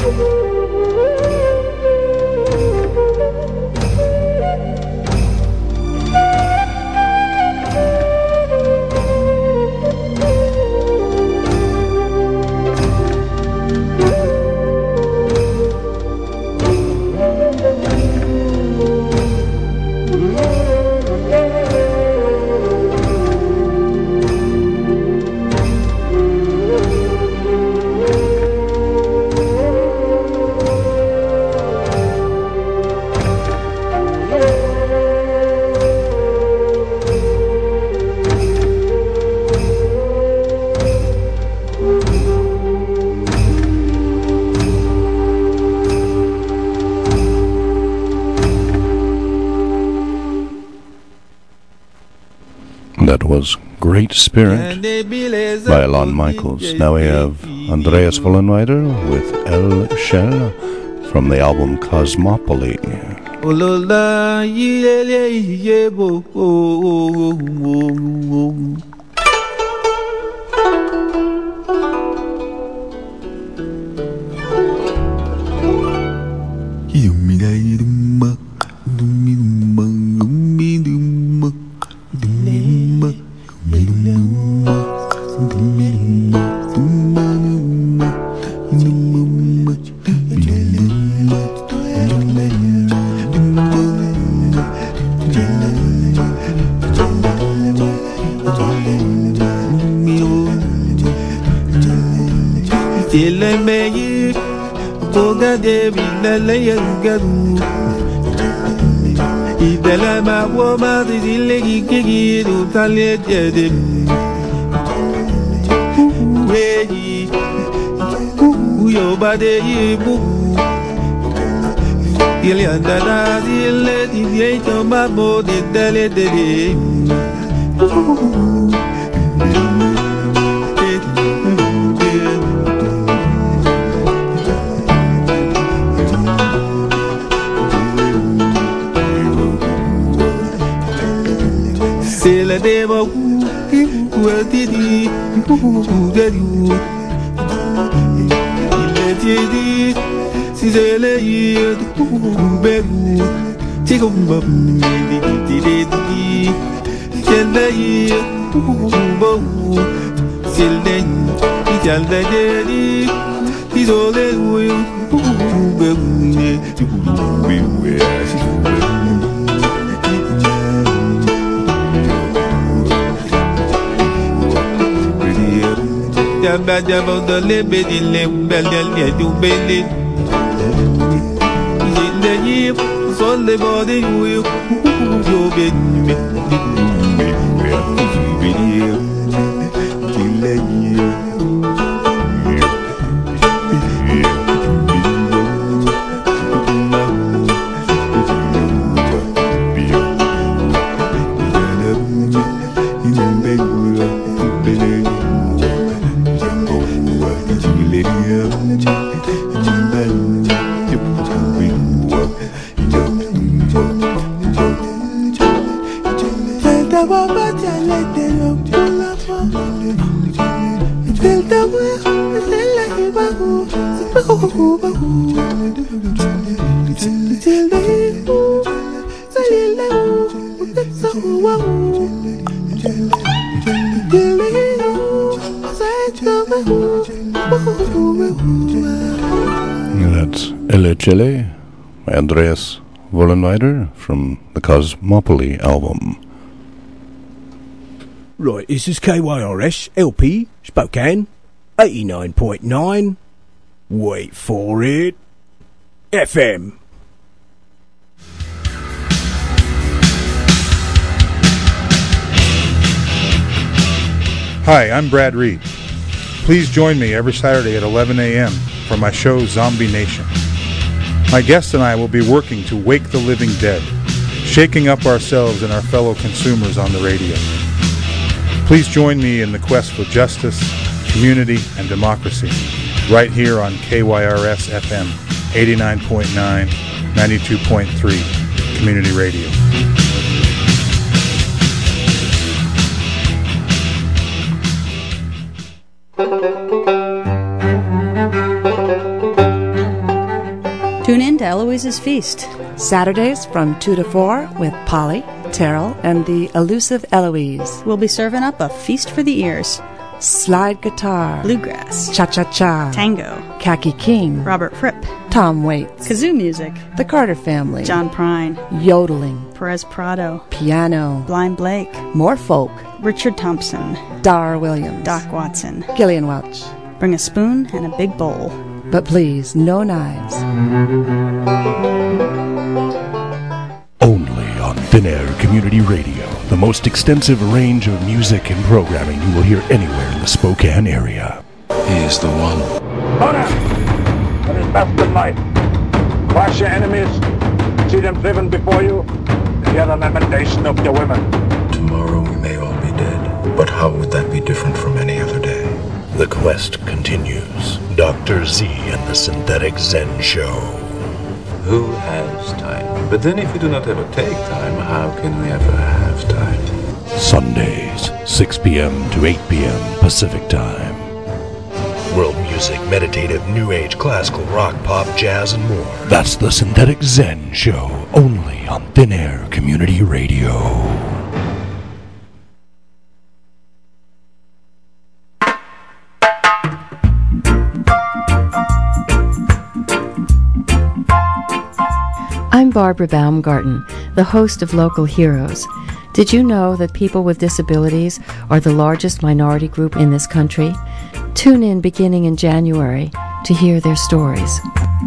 That was Great Spirit by Alon Michaels. Now we have Andreas Vollenweider with El Shell from the album Cosmopoly. That's Elle Chele by Andreas Vollenweider from the Cosmopoly album. Right, this is K Y R S L P Spokane eighty-nine point nine. Wait for it. F M. Hi, I'm Brad Reed. Please join me every Saturday at eleven a.m. for my show Zombie Nation. My guest and I will be working to wake the living dead, shaking up ourselves and our fellow consumers on the radio. Please join me in the quest for justice, community, and democracy, right here on K Y R S F M eighty-nine point nine, ninety-two point three, Community Radio. in to Eloise's Feast. Saturdays from two to four with Polly, Terrell, and the elusive Eloise. We'll be serving up a feast for the ears. Slide guitar, bluegrass, cha-cha-cha, tango, Khaki King, Robert Fripp, Tom Waits, kazoo music, the Carter Family, John Prine, yodeling, Perez Prado, piano, Blind Blake, more folk, Richard Thompson, Dar Williams, Doc Watson, Gillian Welch. Bring a spoon and a big bowl. But please, no knives. Only on Thin Air Community Radio, the most extensive range of music and programming you will hear anywhere in the Spokane area. He is the one. Honor! That is best in life. Crush your enemies, see them driven before you, and hear the lamentation of your women. Tomorrow we may all be dead, but how would that be different from any other day? The quest continues. Doctor Z and the Synthetic Zen Show. Who has time? But then if we do not ever take time, how can we ever have time? Sundays, six p.m. to eight p.m. Pacific Time. World music, meditative, new age, classical, rock, pop, jazz, and more. That's the Synthetic Zen Show, only on Thin Air Community Radio. I'm Barbara Baumgarten, the host of Local Heroes. Did you know that people with disabilities are the largest minority group in this country? Tune in beginning in January to hear their stories.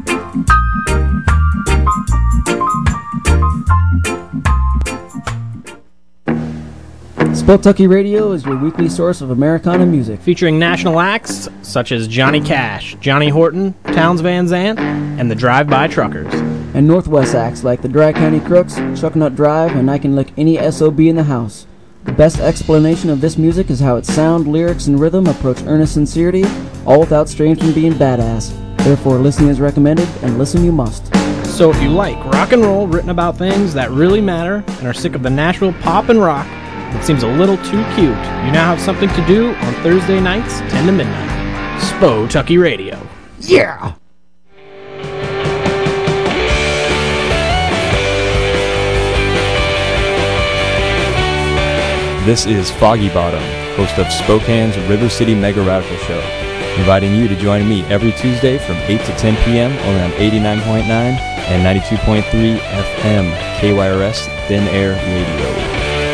Spotucky Radio is your weekly source of Americana music, featuring national acts such as Johnny Cash, Johnny Horton, Townes Van Zandt, and the Drive-By Truckers. And Northwest acts like the Dry County Crooks, Chuck Nut Drive, and I Can Lick Any S O B in the House. The best explanation of this music is how its sound, lyrics, and rhythm approach earnest sincerity, all without straying from being badass. Therefore, listening is recommended, and listen you must. So if you like rock and roll written about things that really matter, and are sick of the Nashville pop and rock that seems a little too cute, you now have something to do on Thursday nights, ten to midnight. Spotucky Radio. Yeah! This is Foggy Bottom, host of Spokane's River City Mega Radical Show, inviting you to join me every Tuesday from eight to ten p.m. only on eighty-nine point nine and ninety-two point three F M K Y R S Thin Air Radio.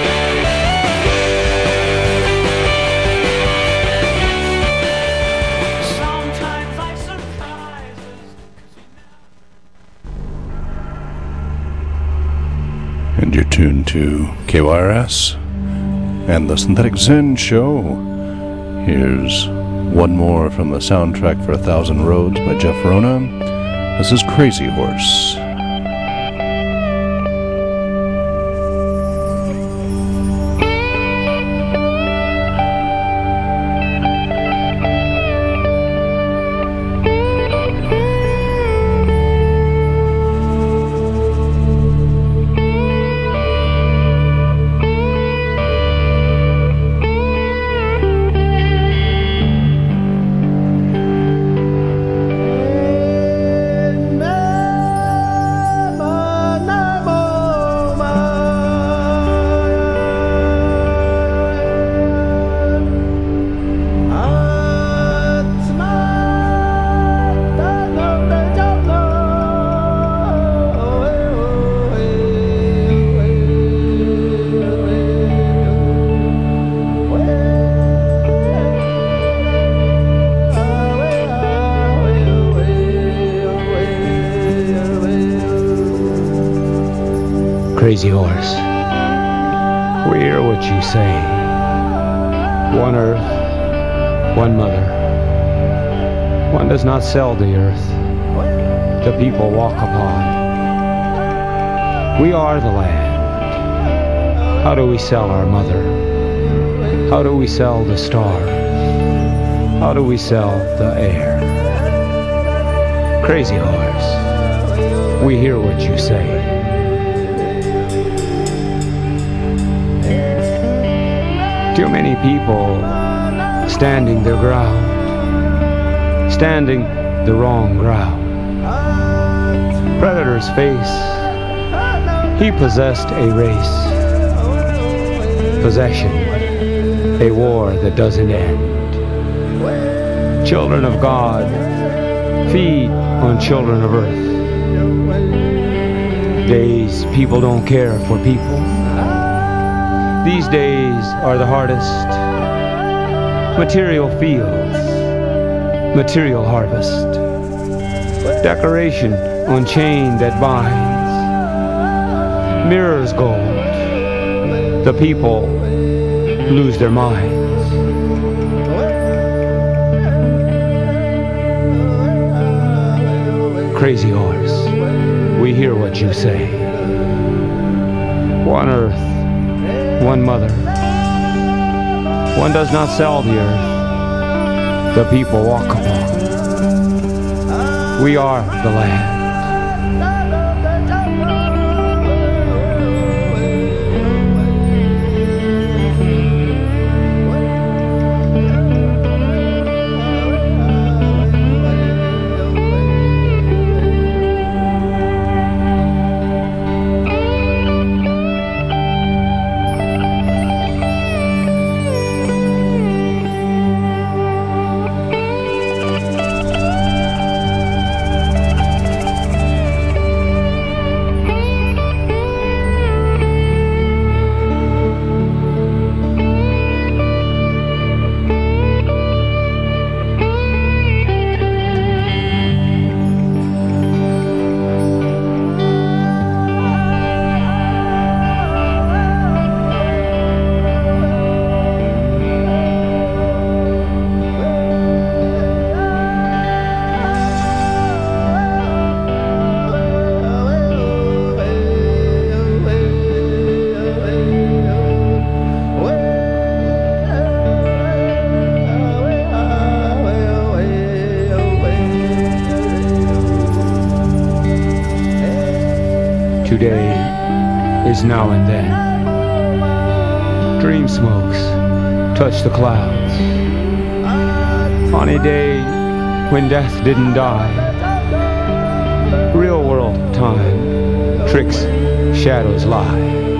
And you're tuned to K Y R S and the Synthetic Zen Show. Here's one more from the soundtrack for A Thousand Roads by Jeff Verona. This is Crazy Horse. Crazy horse, we hear what you say. One earth, one mother. One does not sell the earth, the people walk upon. We are the land. How do we sell our mother? How do we sell the stars? How do we sell the air? Crazy horse, we hear what you say. Too many people standing their ground, standing the wrong ground. Predator's face. He possessed a race. Possession, a war that doesn't end. Children of God feed on children of earth. Days people don't care for people. These days are the hardest. Material fields, material harvest. Decoration on chain that binds. Mirrors gold. The people lose their minds. Crazy horse, we hear what you say. One earth, one mother. One does not sell the earth. The people walk upon. We are the land. Today is now and then. Dream smokes touch the clouds. On a day when death didn't die. Real world time, tricks, shadows lie.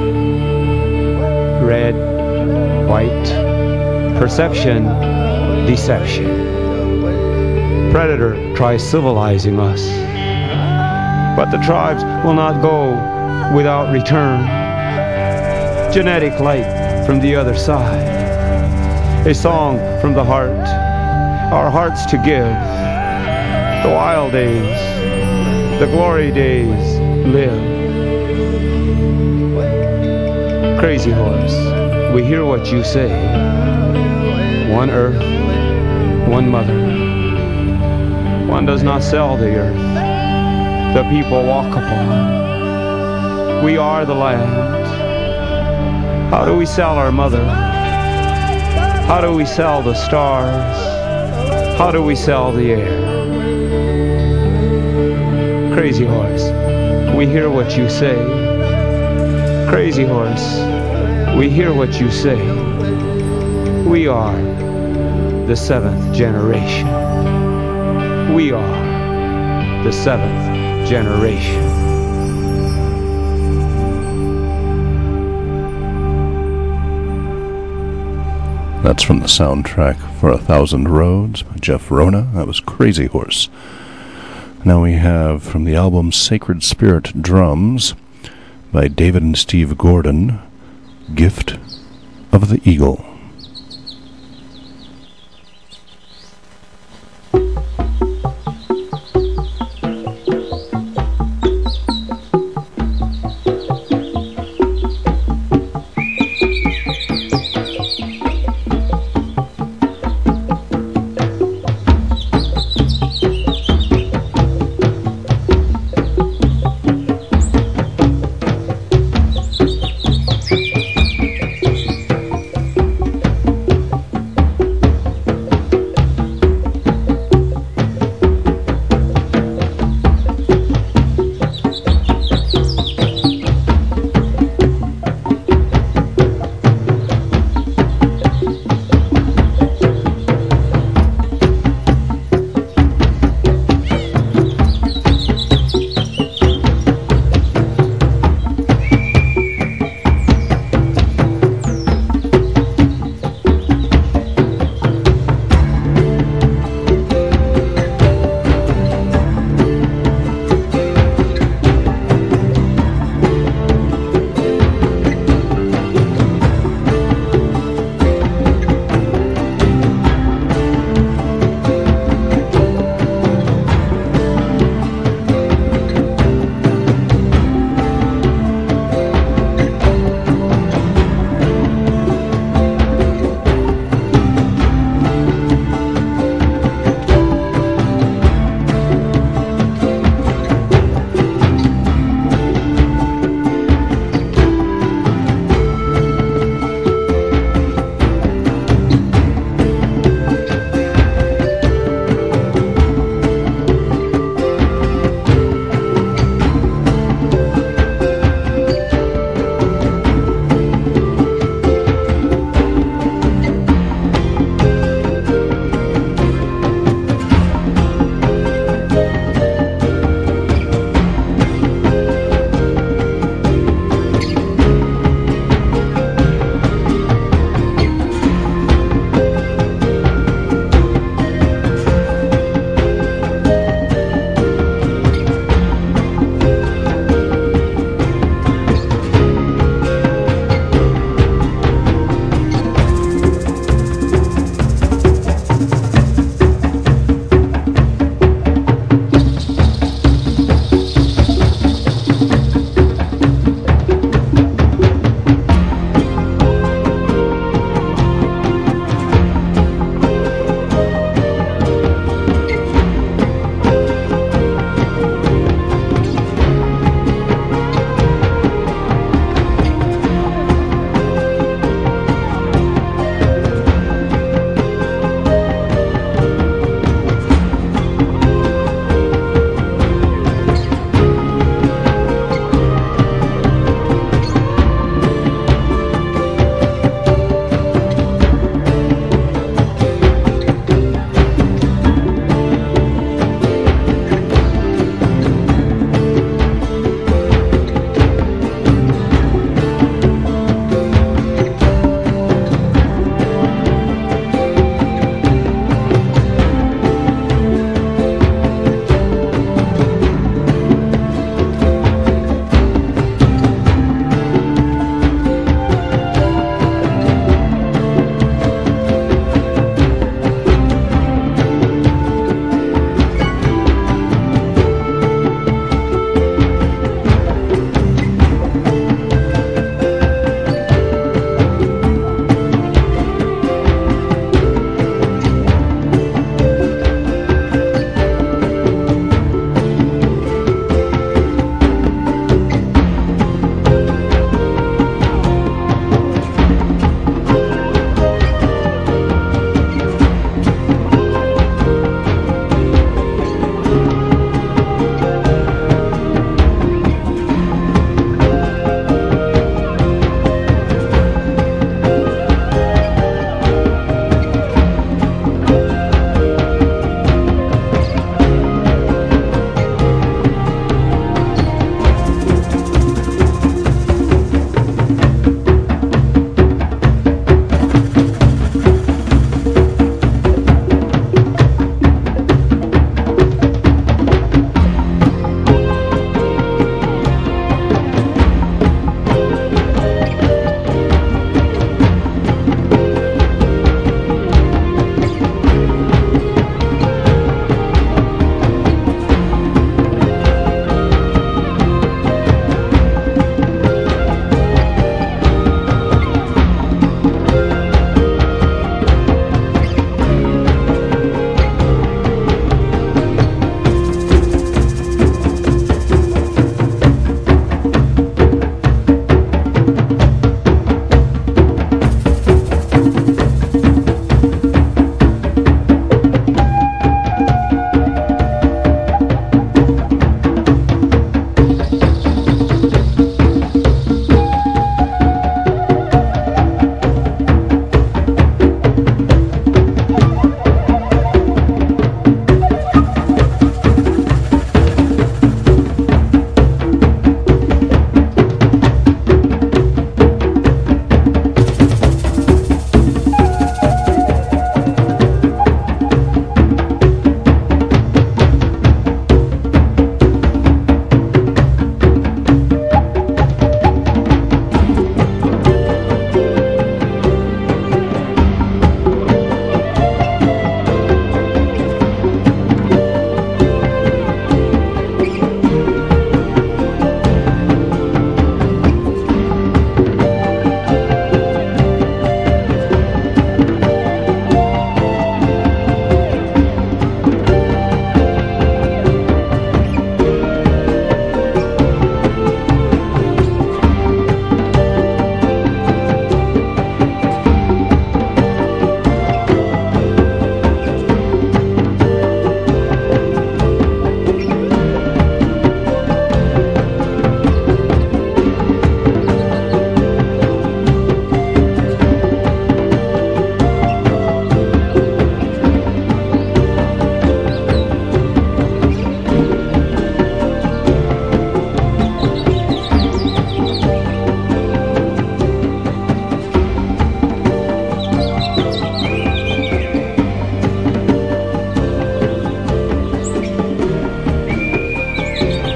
Red, white, perception, deception. Predator tries civilizing us. But the tribes will not go without return. Genetic light from the other side. A song from the heart, our hearts to give. The wild days, the glory days live. Crazy horse, we hear what you say. One earth, one mother. One does not sell the earth. The people walk upon. We are the land. How do we sell our mother? How do we sell the stars? How do we sell the air? Crazy horse, we hear what you say. Crazy horse, we hear what you say. We are the seventh generation. We are the seventh generation. That's from the soundtrack for A Thousand Roads by Jeff Rona. That was Crazy Horse. Now we have from the album Sacred Spirit Drums by David and Steve Gordon, Gift of the Eagle.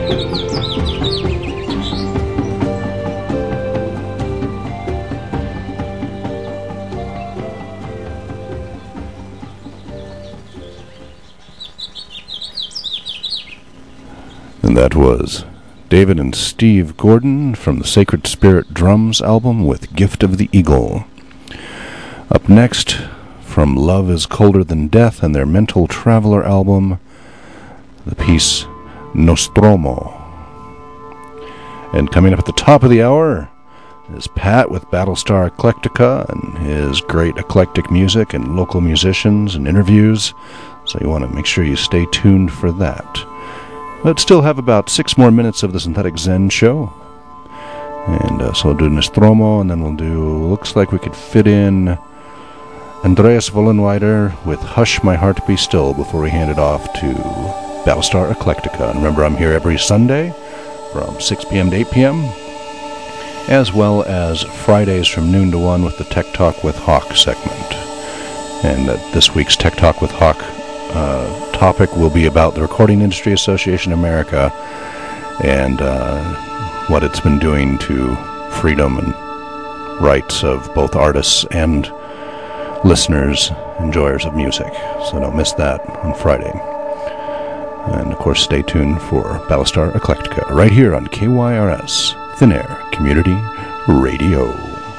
And that was David and Steve Gordon from the Sacred Spirit Drums album with Gift of the Eagle. Up next, from Love is Colder Than Death and their Mental Traveler album, the piece Nostromo. And coming up at the top of the hour is Pat with Battlestar Eclectica and his great eclectic music and local musicians and interviews. So you want to make sure you stay tuned for that. But still have about six more minutes of the Synthetic Zen show. And uh, so we'll do Nostromo, and then we'll do, looks like we could fit in Andreas Vollenweider with Hush My Heart Be Still before we hand it off to Battlestar Eclectica. And remember, I'm here every Sunday from six p.m. to eight p.m., as well as Fridays from noon to one with the Tech Talk with Hawk segment. And uh, this week's Tech Talk with Hawk uh, topic will be about the Recording Industry Association of America and uh, what it's been doing to freedom and rights of both artists and listeners, enjoyers of music. So don't miss that on Friday. And of course, stay tuned for Battlestar Eclectica right here on K Y R S, Thin Air Community Radio.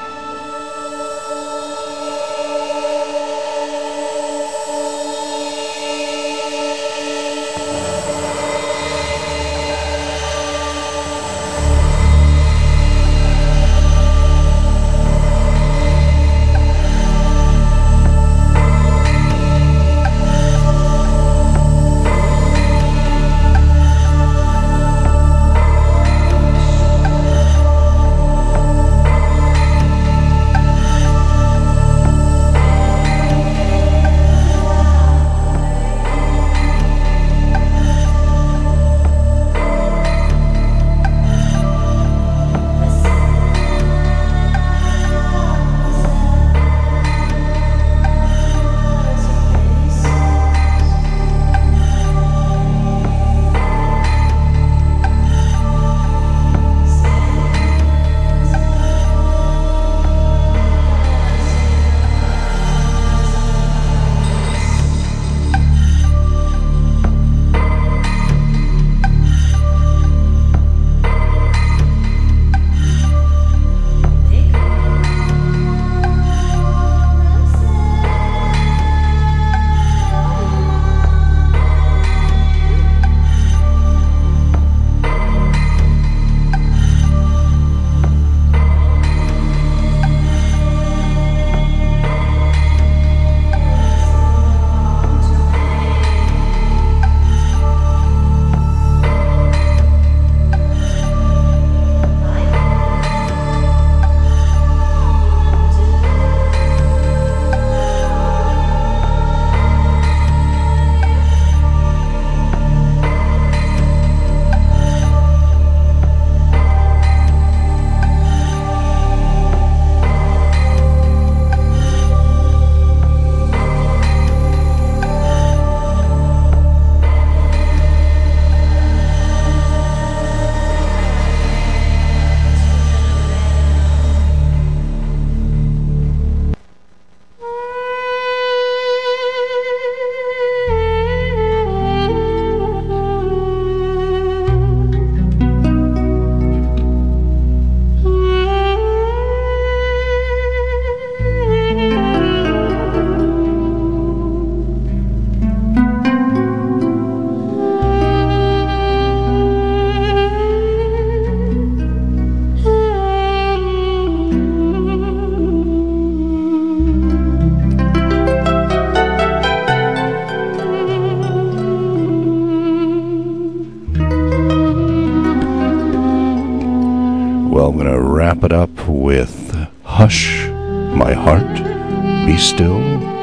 Well, I'm going to wrap it up with Hush My Heart Be Still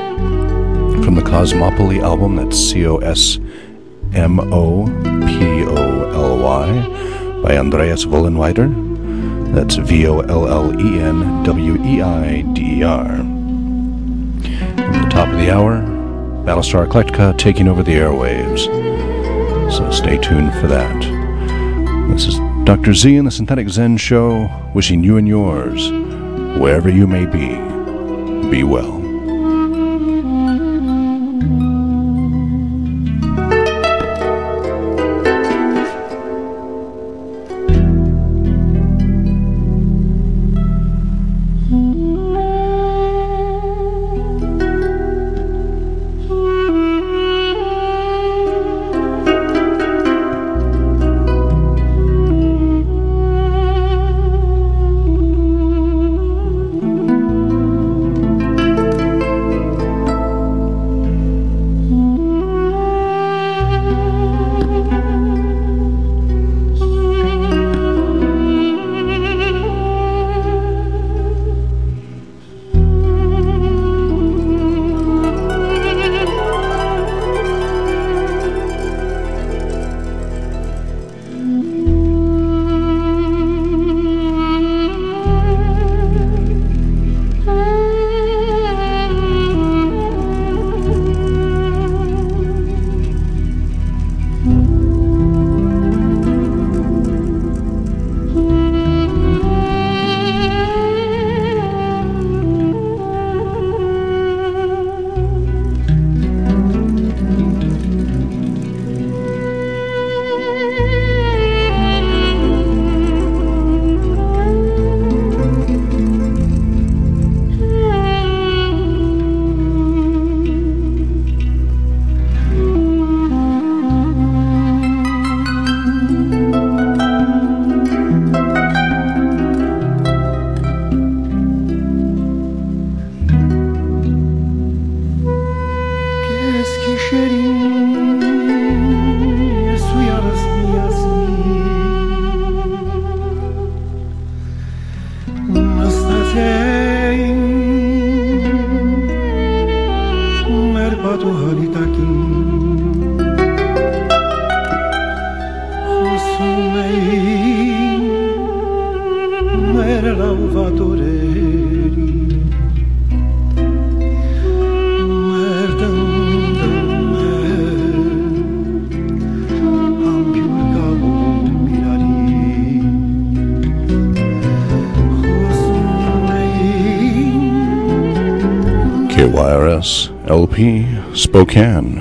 from the Cosmopoly album. That's C O S M O P O L Y by Andreas Vollenweider. That's V O L L E N W E I D E R. At the top of the hour, Battlestar Eclectica taking over the airwaves. So stay tuned for that. This is Doctor Z and the Synthetic Zen Show, wishing you and yours, wherever you may be, be well. K Y R S L P Spokane,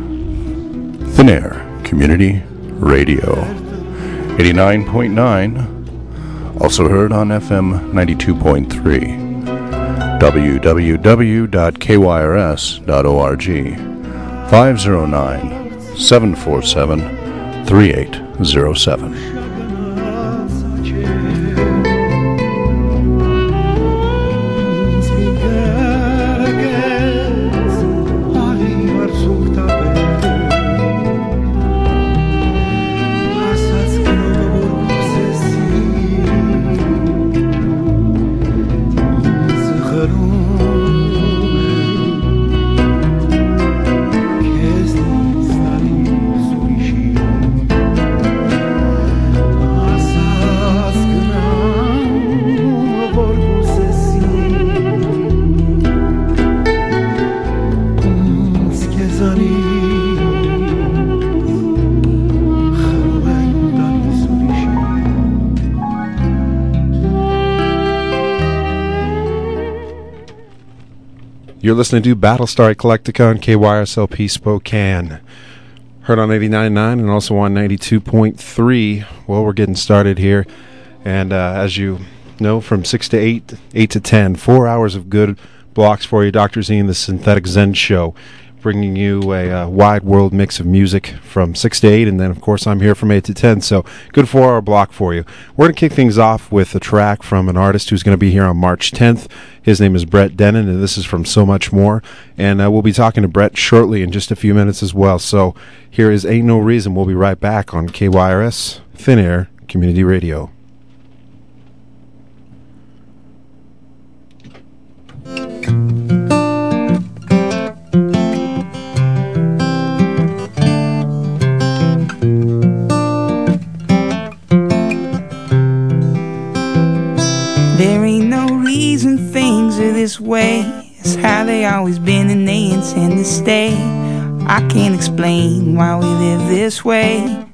Thin Air Community Radio, eighty-nine point nine, also heard on F M ninety-two point three, w w w dot k y r s dot org, five oh nine, seven four seven, three eight oh seven. You're listening to Battlestar Eclectica on K Y R S L P Spokane. Heard on eighty-nine point nine and also on ninety-two point three. Well, we're getting started here. And uh, as you know, from six to eight, eight to ten, four hours of good blocks for you. Doctor Z and the Synthetic Zen Show, bringing you a uh, wide world mix of music from six to eight, and then, of course, I'm here from eight to ten, so good four-hour block for you. We're going to kick things off with a track from an artist who's going to be here on March tenth. His name is Brett Dennen, and this is from So Much More, and uh, we'll be talking to Brett shortly in just a few minutes as well. So here is Ain't No Reason. We'll be right back on K Y R S, Thin Air Community Radio. There ain't no reason things are this way. It's how they always been and they intend to stay. I can't explain why we live this way.